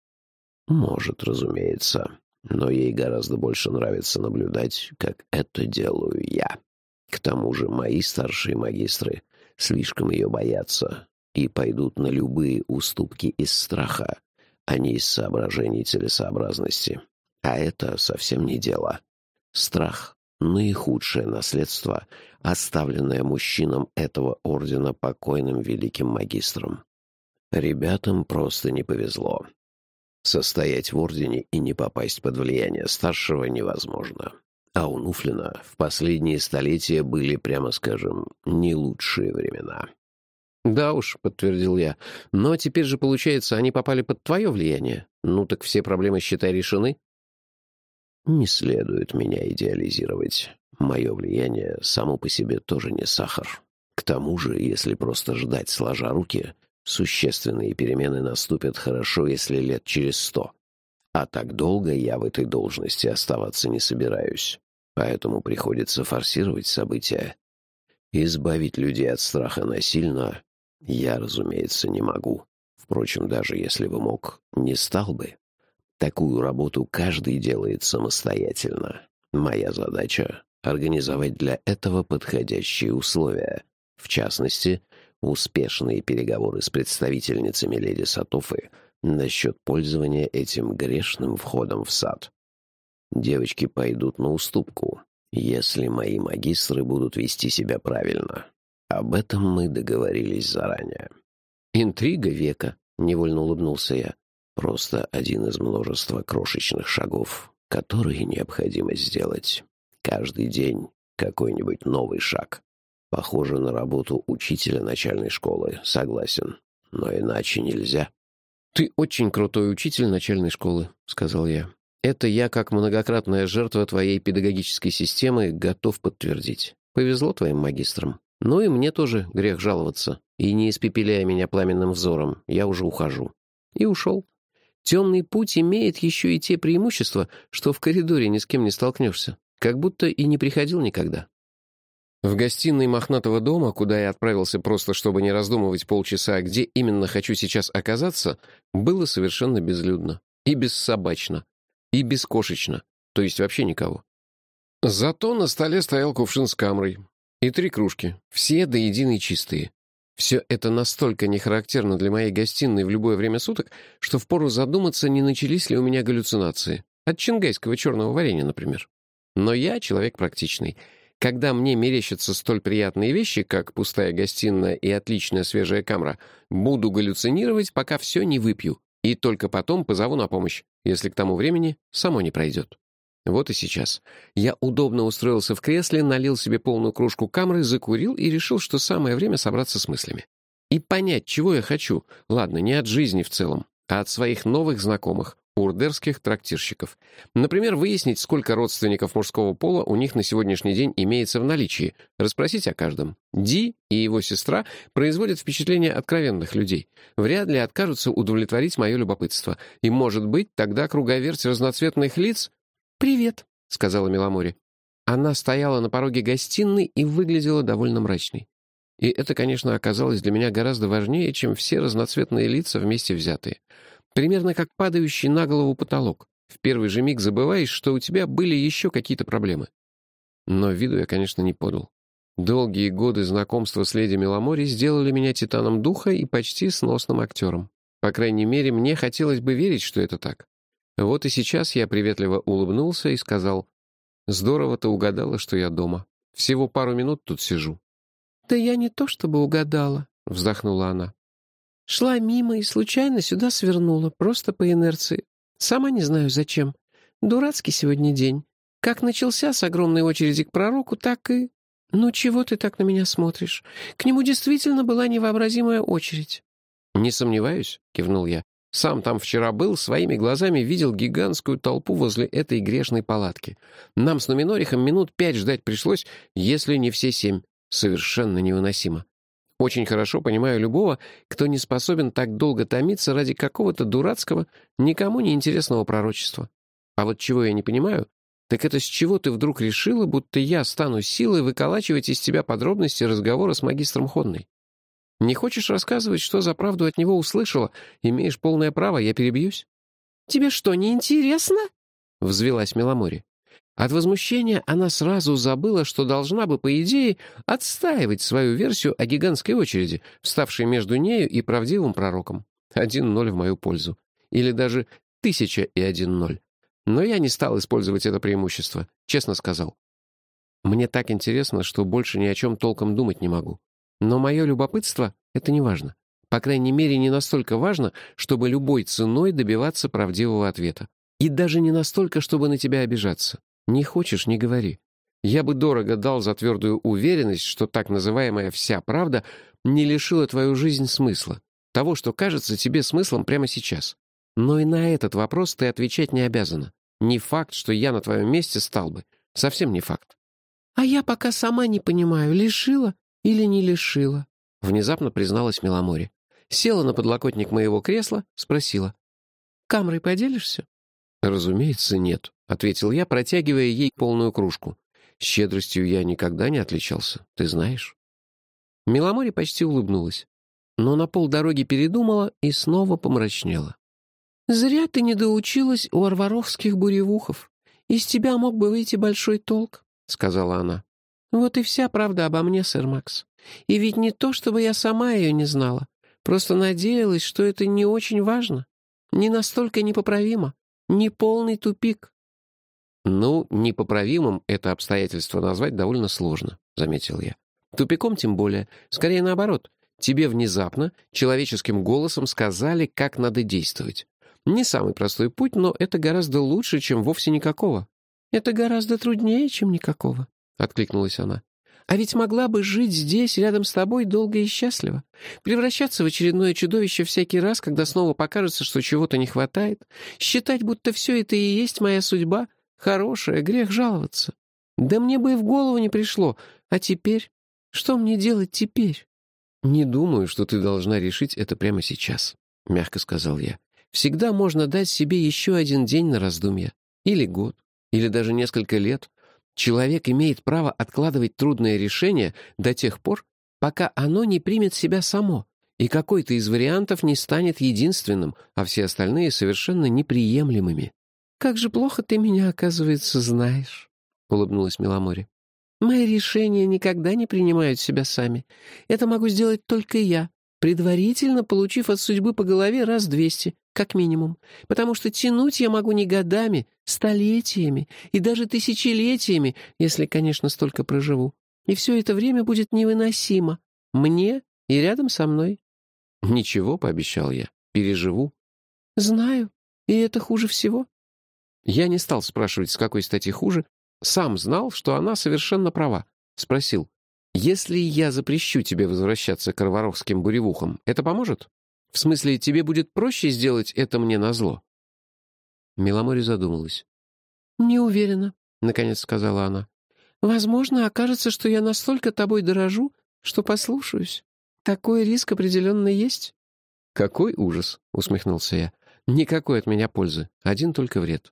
«Может, разумеется, но ей гораздо больше нравится наблюдать, как это делаю я. К тому же мои старшие магистры слишком ее боятся и пойдут на любые уступки из страха, а не из соображений целесообразности. А это совсем не дело. Страх — наихудшее наследство, оставленное мужчинам этого ордена покойным великим магистром. Ребятам просто не повезло. Состоять в ордене и не попасть под влияние старшего невозможно. А у Нуфлина в последние столетия были, прямо скажем, не лучшие времена». «Да уж», — подтвердил я, — «но теперь же, получается, они попали под твое влияние. Ну так все проблемы, считай, решены». «Не следует меня идеализировать. Мое влияние само по себе тоже не сахар. К тому же, если просто ждать сложа руки, существенные перемены наступят хорошо, если лет через сто. А так долго я в этой должности оставаться не собираюсь, поэтому приходится форсировать события. Избавить людей от страха насильно я, разумеется, не могу. Впрочем, даже если бы мог, не стал бы. Такую работу каждый делает самостоятельно. Моя задача — организовать для этого подходящие условия. В частности, успешные переговоры с представительницами леди Сатофы насчет пользования этим грешным входом в сад. Девочки пойдут на уступку, если мои магистры будут вести себя правильно. Об этом мы договорились заранее». «Интрига века», — невольно улыбнулся я. «Просто один из множества крошечных шагов, которые необходимо сделать. Каждый день какой-нибудь новый шаг. Похоже на работу учителя начальной школы, согласен, но иначе нельзя». «Ты очень крутой учитель начальной школы», — сказал я. «Это я, как многократная жертва твоей педагогической системы, готов подтвердить. Повезло твоим магистрам. Ну и мне тоже грех жаловаться. И не испепеляя меня пламенным взором, я уже ухожу». И ушел. Темный путь имеет еще и те преимущества, что в коридоре ни с кем не столкнешься. Как будто и не приходил никогда. В гостиной мохнатого дома, куда я отправился просто, чтобы не раздумывать полчаса, где именно хочу сейчас оказаться, было совершенно безлюдно. И бессобачно. И бескошечно. То есть вообще никого. Зато на столе стоял кувшин с камрой. И три кружки. Все до единой чистые. Все это настолько не характерно для моей гостиной в любое время суток, что впору задуматься, не начались ли у меня галлюцинации. От чингайского черного варенья, например. Но я человек практичный. Когда мне мерещатся столь приятные вещи, как пустая гостиная и отличная свежая камра, буду галлюцинировать, пока все не выпью, и только потом позову на помощь, если к тому времени само не пройдет. Вот и сейчас. Я удобно устроился в кресле, налил себе полную кружку камры, закурил и решил, что самое время собраться с мыслями. И понять, чего я хочу. Ладно, не от жизни в целом, а от своих новых знакомых, урдерских трактирщиков. Например, выяснить, сколько родственников мужского пола у них на сегодняшний день имеется в наличии, расспросить о каждом. Ди и его сестра производят впечатление откровенных людей. Вряд ли откажутся удовлетворить мое любопытство. И, может быть, тогда круговерть разноцветных лиц... «Привет», — сказала Миломори. Она стояла на пороге гостиной и выглядела довольно мрачной. И это, конечно, оказалось для меня гораздо важнее, чем все разноцветные лица вместе взятые. Примерно как падающий на голову потолок. В первый же миг забываешь, что у тебя были еще какие-то проблемы. Но виду я, конечно, не подал. Долгие годы знакомства с леди Миломори сделали меня титаном духа и почти сносным актером. По крайней мере, мне хотелось бы верить, что это так. Вот и сейчас я приветливо улыбнулся и сказал: «Здорово ты угадала, что я дома. Всего пару минут тут сижу». «Да я не то чтобы угадала», — вздохнула она. «Шла мимо и случайно сюда свернула, просто по инерции. Сама не знаю зачем. Дурацкий сегодня день. Как начался с огромной очереди к пророку, так и... Ну чего ты так на меня смотришь? К нему действительно была невообразимая очередь». «Не сомневаюсь», — кивнул я. Сам там вчера был, своими глазами видел гигантскую толпу возле этой грешной палатки. Нам с Нуминорихом минут пять ждать пришлось, если не все семь. Совершенно невыносимо. Очень хорошо понимаю любого, кто не способен так долго томиться ради какого-то дурацкого, никому не интересного пророчества. А вот чего я не понимаю, так это с чего ты вдруг решила, будто я стану силой выколачивать из тебя подробности разговора с магистром Ходной? Не хочешь рассказывать, что за правду от него услышала? Имеешь полное право, я перебьюсь». «Тебе что, не интересно?» — взвилась Миломори. От возмущения она сразу забыла, что должна бы, по идее, отстаивать свою версию о гигантской очереди, вставшей между нею и правдивым пророком. Один ноль в мою пользу. Или даже тысяча и один ноль. Но я не стал использовать это преимущество, честно сказал. Мне так интересно, что больше ни о чем толком думать не могу. Но мое любопытство — это не важно. По крайней мере, не настолько важно, чтобы любой ценой добиваться правдивого ответа. И даже не настолько, чтобы на тебя обижаться. Не хочешь — не говори. Я бы дорого дал за твердую уверенность, что так называемая «вся правда» не лишила твою жизнь смысла, того, что кажется тебе смыслом прямо сейчас. Но и на этот вопрос ты отвечать не обязана. Не факт, что я на твоем месте стал бы. Совсем не факт. «А я пока сама не понимаю, лишила или не лишила?» — внезапно призналась Миломори. Села на подлокотник моего кресла, спросила. «Камрой поделишься?» «Разумеется, нет», — ответил я, протягивая ей полную кружку. «Щедростью я никогда не отличался, ты знаешь». Миломори почти улыбнулась, но на полдороги передумала и снова помрачнела. «Зря ты не доучилась у арваровских буревухов. Из тебя мог бы выйти большой толк», — сказала она. «Вот и вся правда обо мне, сэр Макс. И ведь не то, чтобы я сама ее не знала. Просто надеялась, что это не очень важно. Не настолько непоправимо. Не полный тупик». «Ну, непоправимым это обстоятельство назвать довольно сложно», — заметил я. «Тупиком тем более. Скорее наоборот. Тебе внезапно, человеческим голосом сказали, как надо действовать. Не самый простой путь, но это гораздо лучше, чем вовсе никакого». «Это гораздо труднее, чем никакого», — откликнулась она. «А ведь могла бы жить здесь, рядом с тобой, долго и счастливо. Превращаться в очередное чудовище всякий раз, когда снова покажется, что чего-то не хватает. Считать, будто все это и есть моя судьба. Хорошая, грех жаловаться. Да мне бы и в голову не пришло. А теперь? Что мне делать теперь?» «Не думаю, что ты должна решить это прямо сейчас», — мягко сказал я. «Всегда можно дать себе еще один день на раздумье. Или год. Или даже несколько лет. Человек имеет право откладывать трудное решение до тех пор, пока оно не примет себя само, и какой-то из вариантов не станет единственным, а все остальные совершенно неприемлемыми». «Как же плохо ты меня, оказывается, знаешь», — улыбнулась Миломори. «Мои решения никогда не принимают себя сами. Это могу сделать только я, предварительно получив от судьбы по голове раз двести, как минимум, потому что тянуть я могу не годами, столетиями и даже тысячелетиями, если, конечно, столько проживу. И все это время будет невыносимо. Мне и рядом со мной». «Ничего», — пообещал я, — «переживу». «Знаю, и это хуже всего». Я не стал спрашивать, с какой стати хуже. Сам знал, что она совершенно права. Спросил, «Если я запрещу тебе возвращаться к арваровским буревухам, это поможет? В смысле, тебе будет проще сделать это мне назло?» Миломори задумалась. «Не уверена», — наконец сказала она. «Возможно, окажется, что я настолько тобой дорожу, что послушаюсь. Такой риск определенно есть». «Какой ужас!» — усмехнулся я. «Никакой от меня пользы, один только вред».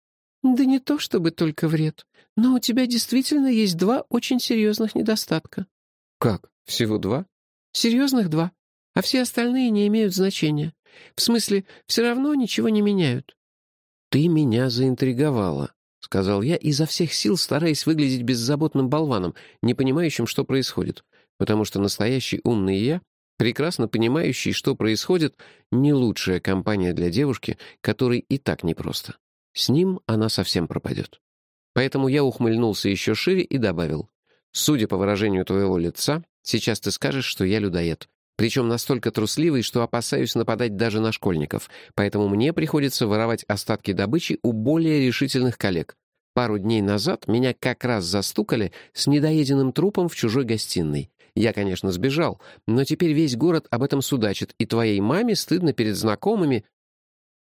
«Да не то чтобы только вред, но у тебя действительно есть два очень серьезных недостатка». «Как? Всего два?» «Серьезных два, а все остальные не имеют значения. В смысле, все равно ничего не меняют». «Ты меня заинтриговала», — сказал я, изо всех сил стараясь выглядеть беззаботным болваном, не понимающим, что происходит, потому что настоящий умный я, прекрасно понимающий, что происходит, не лучшая компания для девушки, которой и так непросто. С ним она совсем пропадет. Поэтому я ухмыльнулся еще шире и добавил. «Судя по выражению твоего лица, сейчас ты скажешь, что я людоед. Причем настолько трусливый, что опасаюсь нападать даже на школьников, поэтому мне приходится воровать остатки добычи у более решительных коллег. Пару дней назад меня как раз застукали с недоеденным трупом в чужой гостиной. Я, конечно, сбежал, но теперь весь город об этом судачит, и твоей маме стыдно перед знакомыми.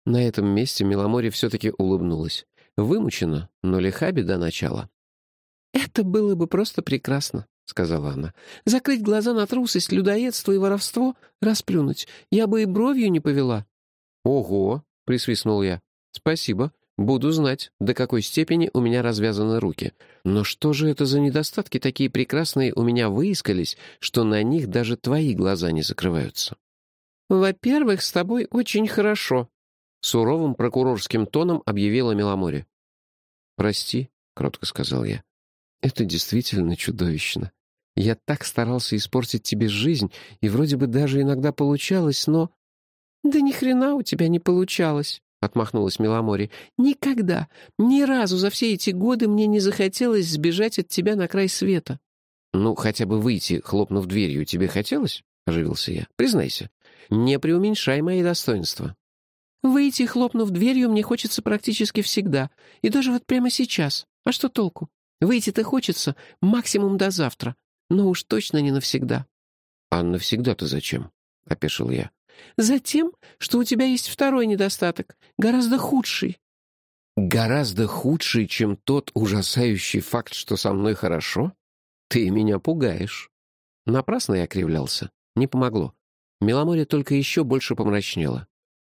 На этом месте Миломоре все-таки улыбнулась. Вымучена, но лиха беда начала. «Это было бы просто прекрасно», — сказала она. «Закрыть глаза на трусость, людоедство и воровство, расплюнуть. Я бы и бровью не повела». «Ого!» — присвистнул я. «Спасибо. Буду знать, до какой степени у меня развязаны руки. Но что же это за недостатки такие прекрасные у меня выискались, что на них даже твои глаза не закрываются?» «Во-первых, с тобой очень хорошо», — суровым прокурорским тоном объявила Миломоре. «Прости», — кротко сказал я. «Это действительно чудовищно. Я так старался испортить тебе жизнь, и вроде бы даже иногда получалось, но...» «Да ни хрена у тебя не получалось», — отмахнулась Миломоре. «Никогда, ни разу за все эти годы мне не захотелось сбежать от тебя на край света». «Ну, хотя бы выйти, хлопнув дверью, тебе хотелось?» — оживился я. «Признайся, не преуменьшай мои достоинства». «Выйти, хлопнув дверью, мне хочется практически всегда, и даже вот прямо сейчас. А что толку? Выйти-то хочется максимум до завтра, но уж точно не навсегда». «А навсегда-то зачем?» — опешил я. «Затем, что у тебя есть второй недостаток, гораздо худший». «Гораздо худший, чем тот ужасающий факт, что со мной хорошо? Ты меня пугаешь». Напрасно я кривлялся. Не помогло. Миломоре только еще больше помрачнело.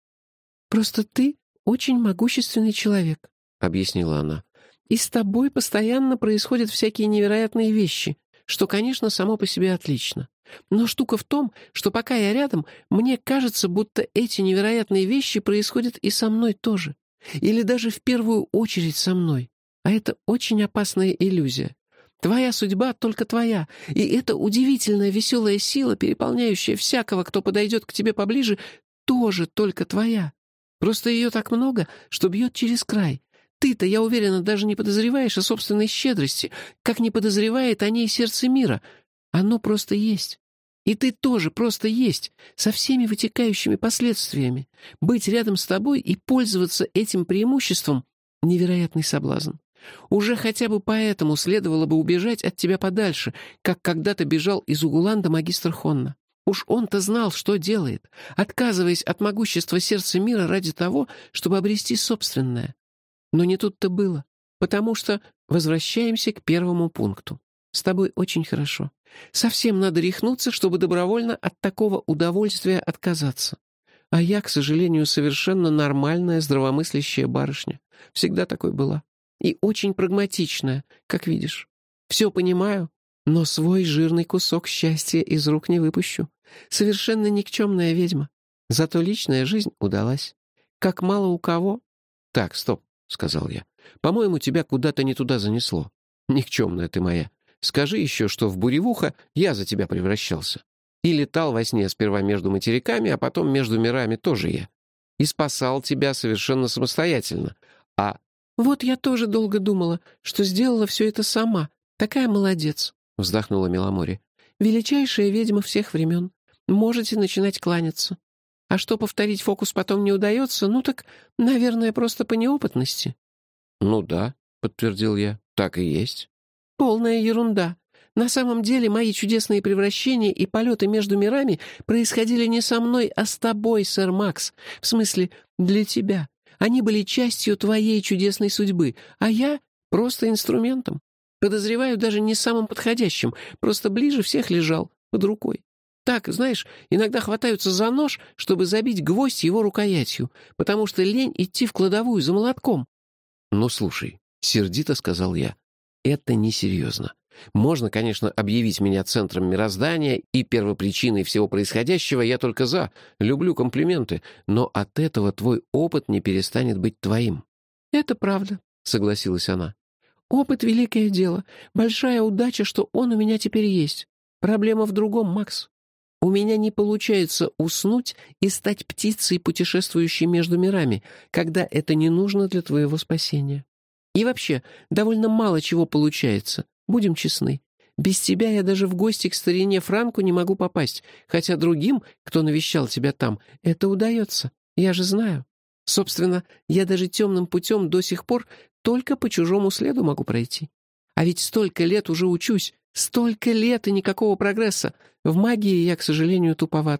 «Просто ты очень могущественный человек», — объяснила она. «И с тобой постоянно происходят всякие невероятные вещи, что, конечно, само по себе отлично. Но штука в том, что пока я рядом, мне кажется, будто эти невероятные вещи происходят и со мной тоже. Или даже в первую очередь со мной. А это очень опасная иллюзия. Твоя судьба только твоя, и эта удивительная веселая сила, переполняющая всякого, кто подойдет к тебе поближе, тоже только твоя. Просто ее так много, что бьет через край. Ты-то, я уверена, даже не подозреваешь о собственной щедрости, как не подозревает о ней сердце мира. Оно просто есть. И ты тоже просто есть, со всеми вытекающими последствиями. Быть рядом с тобой и пользоваться этим преимуществом — невероятный соблазн. Уже хотя бы поэтому следовало бы убежать от тебя подальше, как когда-то бежал из Угуланда магистр Хонна. Уж он-то знал, что делает, отказываясь от могущества сердца мира ради того, чтобы обрести собственное. Но не тут-то было, потому что возвращаемся к первому пункту. С тобой очень хорошо. Совсем надо рехнуться, чтобы добровольно от такого удовольствия отказаться. А я, к сожалению, совершенно нормальная, здравомыслящая барышня. Всегда такой была. И очень прагматичная, как видишь. Все понимаю, но свой жирный кусок счастья из рук не выпущу. Совершенно никчемная ведьма. Зато личная жизнь удалась. Как мало у кого... «Так, стоп», — сказал я. «По-моему, тебя куда-то не туда занесло. Никчемная ты моя. Скажи еще, что в буревуха я за тебя превращался. И летал во сне сперва между материками, а потом между мирами тоже я. И спасал тебя совершенно самостоятельно. А...» «Вот я тоже долго думала, что сделала все это сама. Такая молодец», — вздохнула Миломоре. «Величайшая ведьма всех времен. Можете начинать кланяться. А что повторить фокус потом не удается, ну так, наверное, просто по неопытности». «Ну да», — подтвердил я, — «так и есть». «Полная ерунда. На самом деле мои чудесные превращения и полеты между мирами происходили не со мной, а с тобой, сэр Макс. В смысле, для тебя. Они были частью твоей чудесной судьбы, а я просто инструментом. Подозреваю, даже не самым подходящим, просто ближе всех лежал, под рукой. Так, знаешь, иногда хватаются за нож, чтобы забить гвоздь его рукоятью, потому что лень идти в кладовую за молотком». «Ну, слушай», — сердито сказал я, — «это несерьезно. Можно, конечно, объявить меня центром мироздания и первопричиной всего происходящего, я только за, люблю комплименты, но от этого твой опыт не перестанет быть твоим». «Это правда», — согласилась она. «Опыт — великое дело. Большая удача, что он у меня теперь есть. Проблема в другом, Макс. У меня не получается уснуть и стать птицей, путешествующей между мирами, когда это не нужно для твоего спасения. И вообще, довольно мало чего получается, будем честны. Без тебя я даже в гости к старине Франку не могу попасть, хотя другим, кто навещал тебя там, это удается, я же знаю. Собственно, я даже темным путем до сих пор только по чужому следу могу пройти. А ведь столько лет уже учусь, столько лет и никакого прогресса. В магии я, к сожалению, туповата.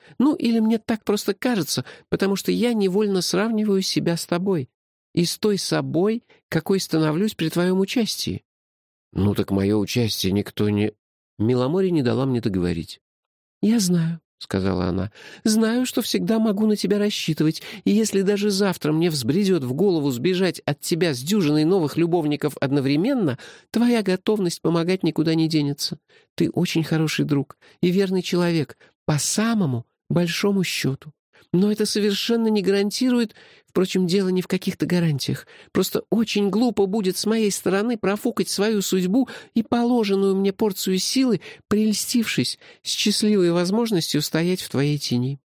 Ну, или мне так просто кажется, потому что я невольно сравниваю себя с тобой и с той собой, какой становлюсь при твоем участии». «Ну так мое участие никто не...» Миломори не дала мне договорить. «Я знаю», — сказала она, — «знаю, что всегда могу на тебя рассчитывать, и если даже завтра мне взбредет в голову сбежать от тебя с дюжиной новых любовников одновременно, твоя готовность помогать никуда не денется. Ты очень хороший друг и верный человек, по самому большому счету. Но это совершенно не гарантирует, впрочем, дело не в каких-то гарантиях. Просто очень глупо будет с моей стороны профукать свою судьбу и положенную мне порцию силы, прельстившись с счастливой возможностью стоять в твоей тени».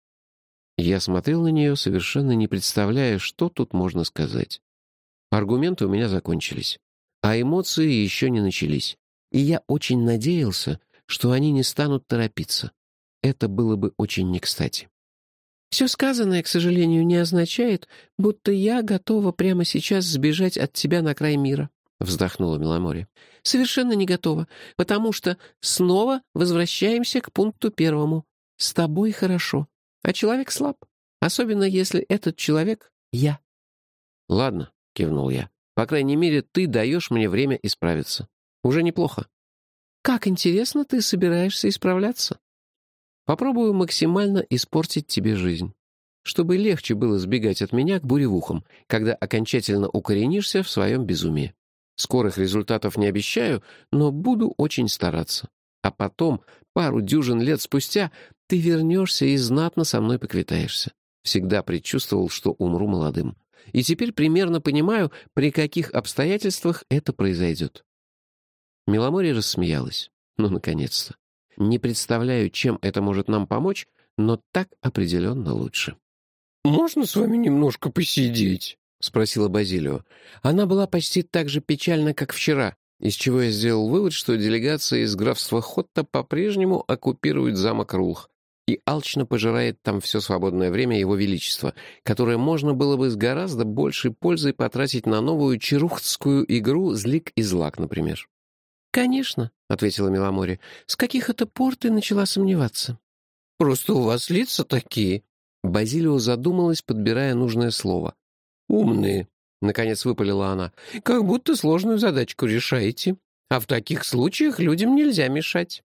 Я смотрел на нее, совершенно не представляя, что тут можно сказать. Аргументы у меня закончились, а эмоции еще не начались. И я очень надеялся, что они не станут торопиться. Это было бы очень не кстати. «Все сказанное, к сожалению, не означает, будто я готова прямо сейчас сбежать от тебя на край мира», — вздохнула Миломори. «Совершенно не готова, потому что снова возвращаемся к пункту первому. С тобой хорошо, а человек слаб, особенно если этот человек — я». «Ладно», — кивнул я. «По крайней мере, ты даешь мне время исправиться. Уже неплохо». «Как интересно ты собираешься исправляться?» «Попробую максимально испортить тебе жизнь, чтобы легче было сбегать от меня к буревухам, когда окончательно укоренишься в своем безумии. Скорых результатов не обещаю, но буду очень стараться. А потом, пару дюжин лет спустя, ты вернешься и знатно со мной поквитаешься. Всегда предчувствовал, что умру молодым. И теперь примерно понимаю, при каких обстоятельствах это произойдет». Миломори рассмеялась. Ну, наконец-то. Не представляю, чем это может нам помочь, но так определенно лучше. «Можно с вами немножко посидеть?» — спросила Базилио. Она была почти так же печальна, как вчера, из чего я сделал вывод, что делегация из графства Хотта по-прежнему оккупирует замок Рулх и алчно пожирает там все свободное время Его Величества, которое можно было бы с гораздо большей пользой потратить на новую чарухтскую игру «Злик и злак», например. «Конечно», — ответила Миломори. «С каких это пор ты начала сомневаться?» «Просто у вас лица такие». Базилио задумалась, подбирая нужное слово. «Умные», — наконец выпалила она. «Как будто сложную задачку решаете. А в таких случаях людям нельзя мешать».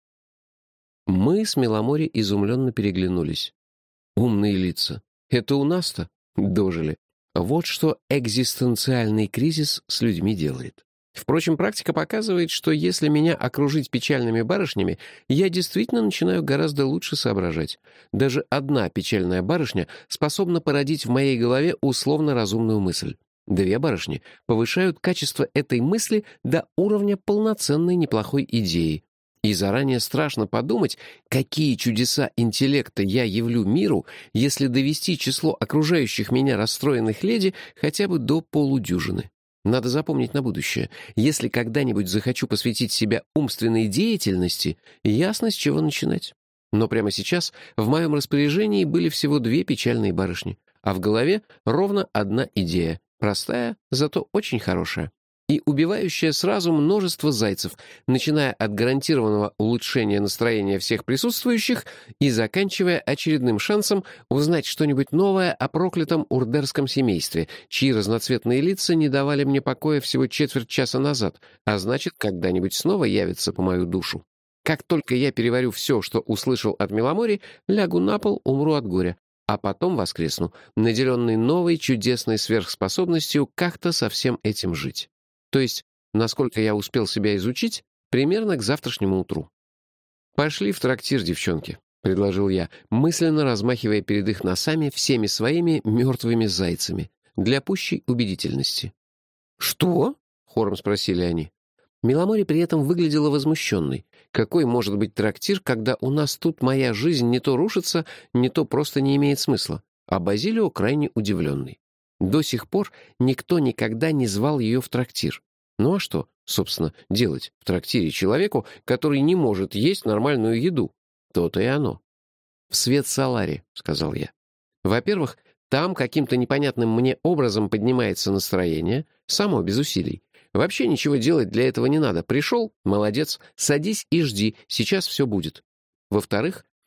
Мы с Миломори изумленно переглянулись. Умные лица. Это у нас-то дожили. Вот что экзистенциальный кризис с людьми делает. Впрочем, практика показывает, что если меня окружить печальными барышнями, я действительно начинаю гораздо лучше соображать. Даже одна печальная барышня способна породить в моей голове условно-разумную мысль. Две барышни повышают качество этой мысли до уровня полноценной неплохой идеи. И заранее страшно подумать, какие чудеса интеллекта я явлю миру, если довести число окружающих меня расстроенных леди хотя бы до полудюжины. Надо запомнить на будущее. Если когда-нибудь захочу посвятить себя умственной деятельности, ясно, с чего начинать. Но прямо сейчас в моем распоряжении были всего две печальные барышни, а в голове ровно одна идея, простая, зато очень хорошая, и убивающая сразу множество зайцев, начиная от гарантированного улучшения настроения всех присутствующих и заканчивая очередным шансом узнать что-нибудь новое о проклятом урдерском семействе, чьи разноцветные лица не давали мне покоя всего четверть часа назад, а значит, когда-нибудь снова явятся по мою душу. Как только я переварю все, что услышал от Миломори, лягу на пол, умру от горя, а потом воскресну, наделенный новой чудесной сверхспособностью как-то со всем этим жить. То есть, насколько я успел себя изучить, примерно к завтрашнему утру. «Пошли в трактир, девчонки», — предложил я, мысленно размахивая перед их носами всеми своими мертвыми зайцами, для пущей убедительности. «Что?» — хором спросили они. Миломори при этом выглядела возмущенной. Какой может быть трактир, когда у нас тут моя жизнь не то рушится, не то просто не имеет смысла, а Базилио крайне удивленный. До сих пор никто никогда не звал ее в трактир. Ну а что, собственно, делать в трактире человеку, который не может есть нормальную еду? То-то и оно. «В свет Салари», — сказал я. «Во-первых, там каким-то непонятным мне образом поднимается настроение, само без усилий. Вообще ничего делать для этого не надо. Пришел — молодец, садись и жди, сейчас все будет. Во-вторых,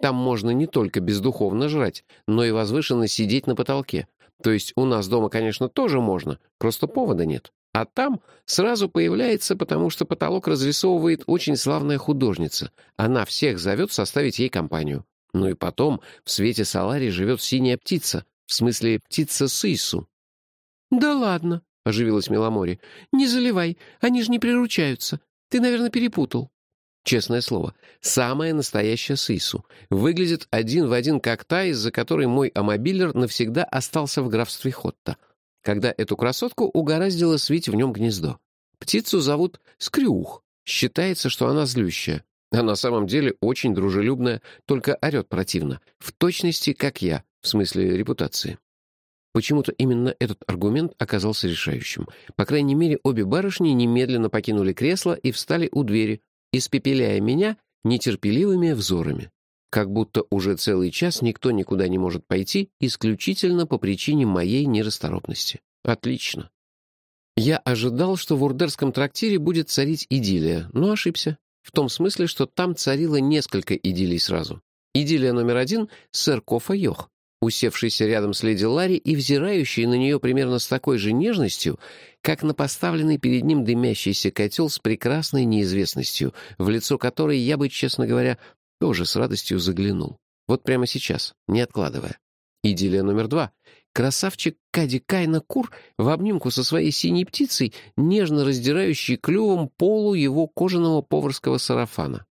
Там можно не только бездуховно жрать, но и возвышенно сидеть на потолке. То есть у нас дома, конечно, тоже можно, просто повода нет. А там сразу появляется, потому что потолок разрисовывает очень славная художница. Она всех зовет составить ей компанию. Ну и потом в свете Солари живет синяя птица, в смысле птица Сысу. «Да ладно», — оживилась Миломори. «Не заливай, они же не приручаются. Ты, наверное, перепутал». Честное слово, самая настоящая Сысу. Выглядит один в один как та, из-за которой мой амобилер навсегда остался в графстве Хотта, когда эту красотку угораздило свить в нем гнездо. Птицу зовут Скрюух. Считается, что она злющая. А на самом деле очень дружелюбная, только орет противно. В точности, как я, в смысле репутации. Почему-то именно этот аргумент оказался решающим. По крайней мере, обе барышни немедленно покинули кресло и встали у двери, испепеляя меня нетерпеливыми взорами. Как будто уже целый час никто никуда не может пойти исключительно по причине моей нерасторопности. Отлично. Я ожидал, что в урдерском трактире будет царить идиллия, но ошибся. В том смысле, что там царило несколько идиллий сразу. Идиллия номер один — сэр Кофа Йох, усевшийся рядом с леди Ларри и взирающий на нее примерно с такой же нежностью, как на поставленный перед ним дымящийся котел с прекрасной неизвестностью, в лицо которой я бы, честно говоря, тоже с радостью заглянул. Вот прямо сейчас, не откладывая. Идиллия номер два. Красавчик Кади Кайна Кур в обнимку со своей синей птицей, нежно раздирающий клювом полу его кожаного поварского сарафана.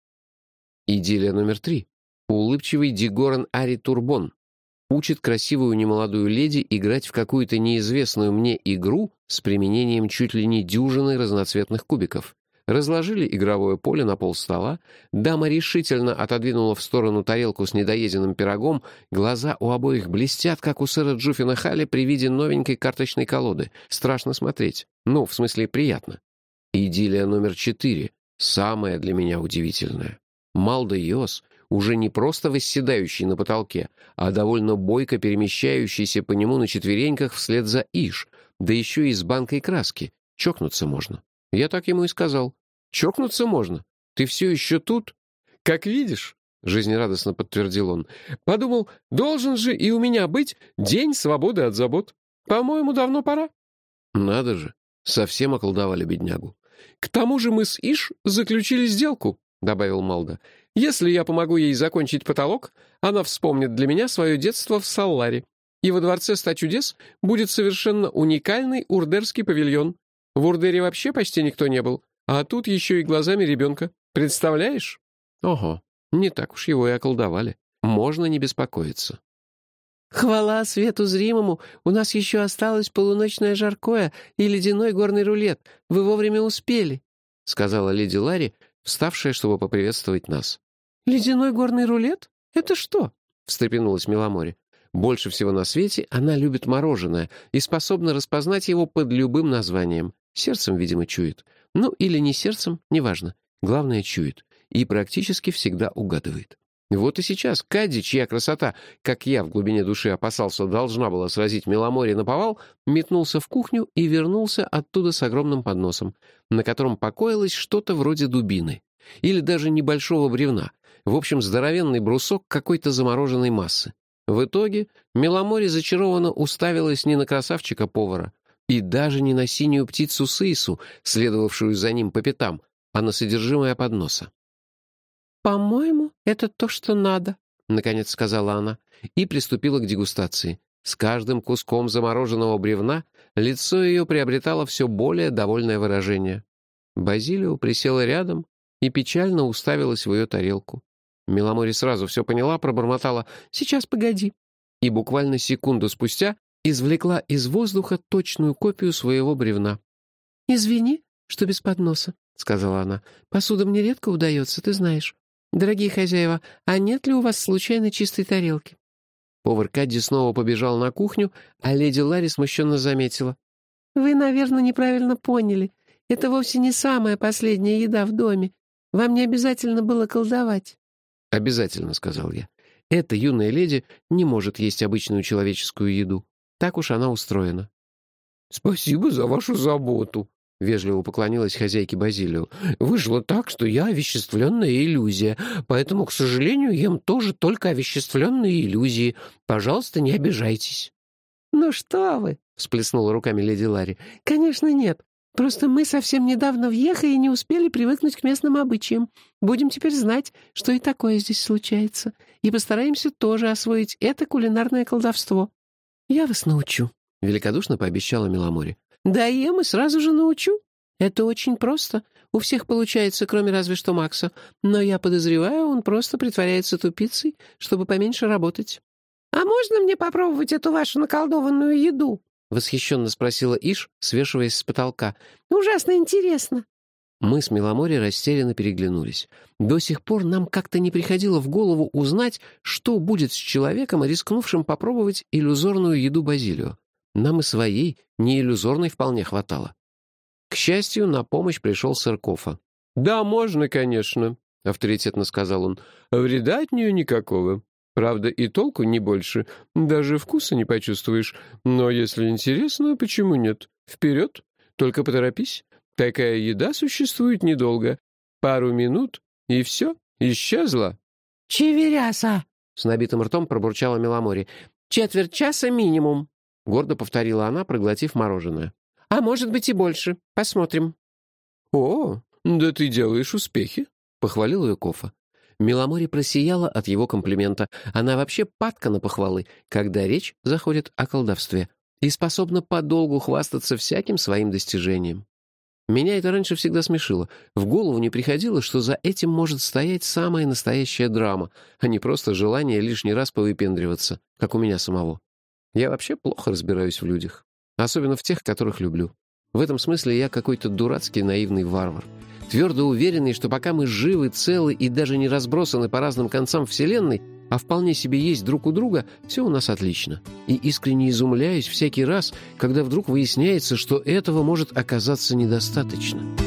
Идиллия номер три. Улыбчивый Дигоран Ари Турбон учит красивую немолодую леди играть в какую-то неизвестную мне игру с применением чуть ли не дюжины разноцветных кубиков. Разложили игровое поле на пол стола, дама решительно отодвинула в сторону тарелку с недоеденным пирогом, глаза у обоих блестят, как у сэра Джуффина Халли при виде новенькой карточной колоды. Страшно смотреть. Ну, в смысле, приятно. Идиллия номер четыре. Самая для меня удивительная. Малда Йос, уже не просто восседающий на потолке, а довольно бойко перемещающийся по нему на четвереньках вслед за Иш, да еще и с банкой краски. Чокнуться можно. Я так ему и сказал. «Чокнуться можно. Ты все еще тут?» «Как видишь», — жизнерадостно подтвердил он, «подумал, должен же и у меня быть день свободы от забот. По-моему, давно пора». «Надо же, совсем околдовали беднягу». «К тому же мы с Иш заключили сделку», — добавил Малда. «Если я помогу ей закончить потолок, она вспомнит для меня свое детство в Салларе, и во дворце ста чудес будет совершенно уникальный урдерский павильон. В Урдере вообще почти никто не был, а тут еще и глазами ребенка. Представляешь?» «Ого, не так уж его и околдовали. Можно не беспокоиться». «Хвала свету зримому, у нас еще осталось полуночное жаркое и ледяной горный рулет. Вы вовремя успели», — сказала леди Ларри, вставшая, чтобы поприветствовать нас. «Ледяной горный рулет? Это что?» — встрепенулась Миломори. Больше всего на свете она любит мороженое и способна распознать его под любым названием. Сердцем, видимо, чует. Ну, или не сердцем, неважно. Главное, чует. И практически всегда угадывает. Вот и сейчас Кадди, чья красота, как я в глубине души опасался, должна была сразить Миломори наповал, метнулся в кухню и вернулся оттуда с огромным подносом, на котором покоилось что-то вроде дубины. Или даже небольшого бревна. В общем, здоровенный брусок какой-то замороженной массы. В итоге Миломори зачарованно уставилась не на красавчика-повара и даже не на синюю птицу Сысу, следовавшую за ним по пятам, а на содержимое подноса. «По-моему, это то, что надо», — наконец сказала она, и приступила к дегустации. С каждым куском замороженного бревна лицо ее приобретало все более довольное выражение. Базилио присела рядом и печально уставилась в ее тарелку. Миломори сразу все поняла, пробормотала «Сейчас, погоди», и буквально секунду спустя извлекла из воздуха точную копию своего бревна. «Извини, что без подноса», — сказала она. «Посуда мне редко удается, ты знаешь. Дорогие хозяева, а нет ли у вас случайно чистой тарелки?» Повар Кадди снова побежал на кухню, а леди Ларри смущенно заметила. «Вы, наверное, неправильно поняли. Это вовсе не самая последняя еда в доме. Вам не обязательно было колдовать». «Обязательно», — сказал я. «Эта юная леди не может есть обычную человеческую еду. Так уж она устроена». «Спасибо за вашу заботу», — вежливо поклонилась хозяйке Базилио. «Вышло так, что я овеществленная иллюзия, поэтому, к сожалению, ем тоже только овеществленные иллюзии. Пожалуйста, не обижайтесь». «Ну что вы!» — всплеснула руками леди Ларри. «Конечно, нет. Просто мы совсем недавно въехали и не успели привыкнуть к местным обычаям. Будем теперь знать, что и такое здесь случается, и постараемся тоже освоить это кулинарное колдовство. Я вас научу», — великодушно пообещала Миломоре. «Да ем и сразу же научу. Это очень просто. У всех получается, кроме разве что Макса. Но я подозреваю, он просто притворяется тупицей, чтобы поменьше работать». «А можно мне попробовать эту вашу наколдованную еду?» — восхищенно спросила Иш, свешиваясь с потолка. «Ужасно интересно». Мы с Миломори растерянно переглянулись. До сих пор нам как-то не приходило в голову узнать, что будет с человеком, рискнувшим попробовать иллюзорную еду Базилио. Нам и своей, не иллюзорной, вполне хватало. К счастью, на помощь пришел сэр Кофа. «Да, можно, конечно», — авторитетно сказал он. «Вреда от нее никакого. Правда, и толку не больше. Даже вкуса не почувствуешь. Но если интересно, почему нет? Вперед! Только поторопись. Такая еда существует недолго. Пару минут, и все, исчезла». «Чеверяса!» — с набитым ртом пробурчала Миломори. «Четверть часа минимум», — гордо повторила она, проглотив мороженое. «А может быть и больше. Посмотрим». «О, да ты делаешь успехи», — похвалил ее Кофа. Миломори просияла от его комплимента. Она вообще падка на похвалы, когда речь заходит о колдовстве, и способна подолгу хвастаться всяким своим достижением. Меня это раньше всегда смешило. В голову не приходило, что за этим может стоять самая настоящая драма, а не просто желание лишний раз повыпендриваться, как у меня самого. Я вообще плохо разбираюсь в людях, особенно в тех, которых люблю. В этом смысле я какой-то дурацкий наивный варвар, твердо уверенный, что пока мы живы, целы и даже не разбросаны по разным концам Вселенной, а вполне себе есть друг у друга, все у нас отлично. И искренне изумляюсь всякий раз, когда вдруг выясняется, что этого может оказаться недостаточно.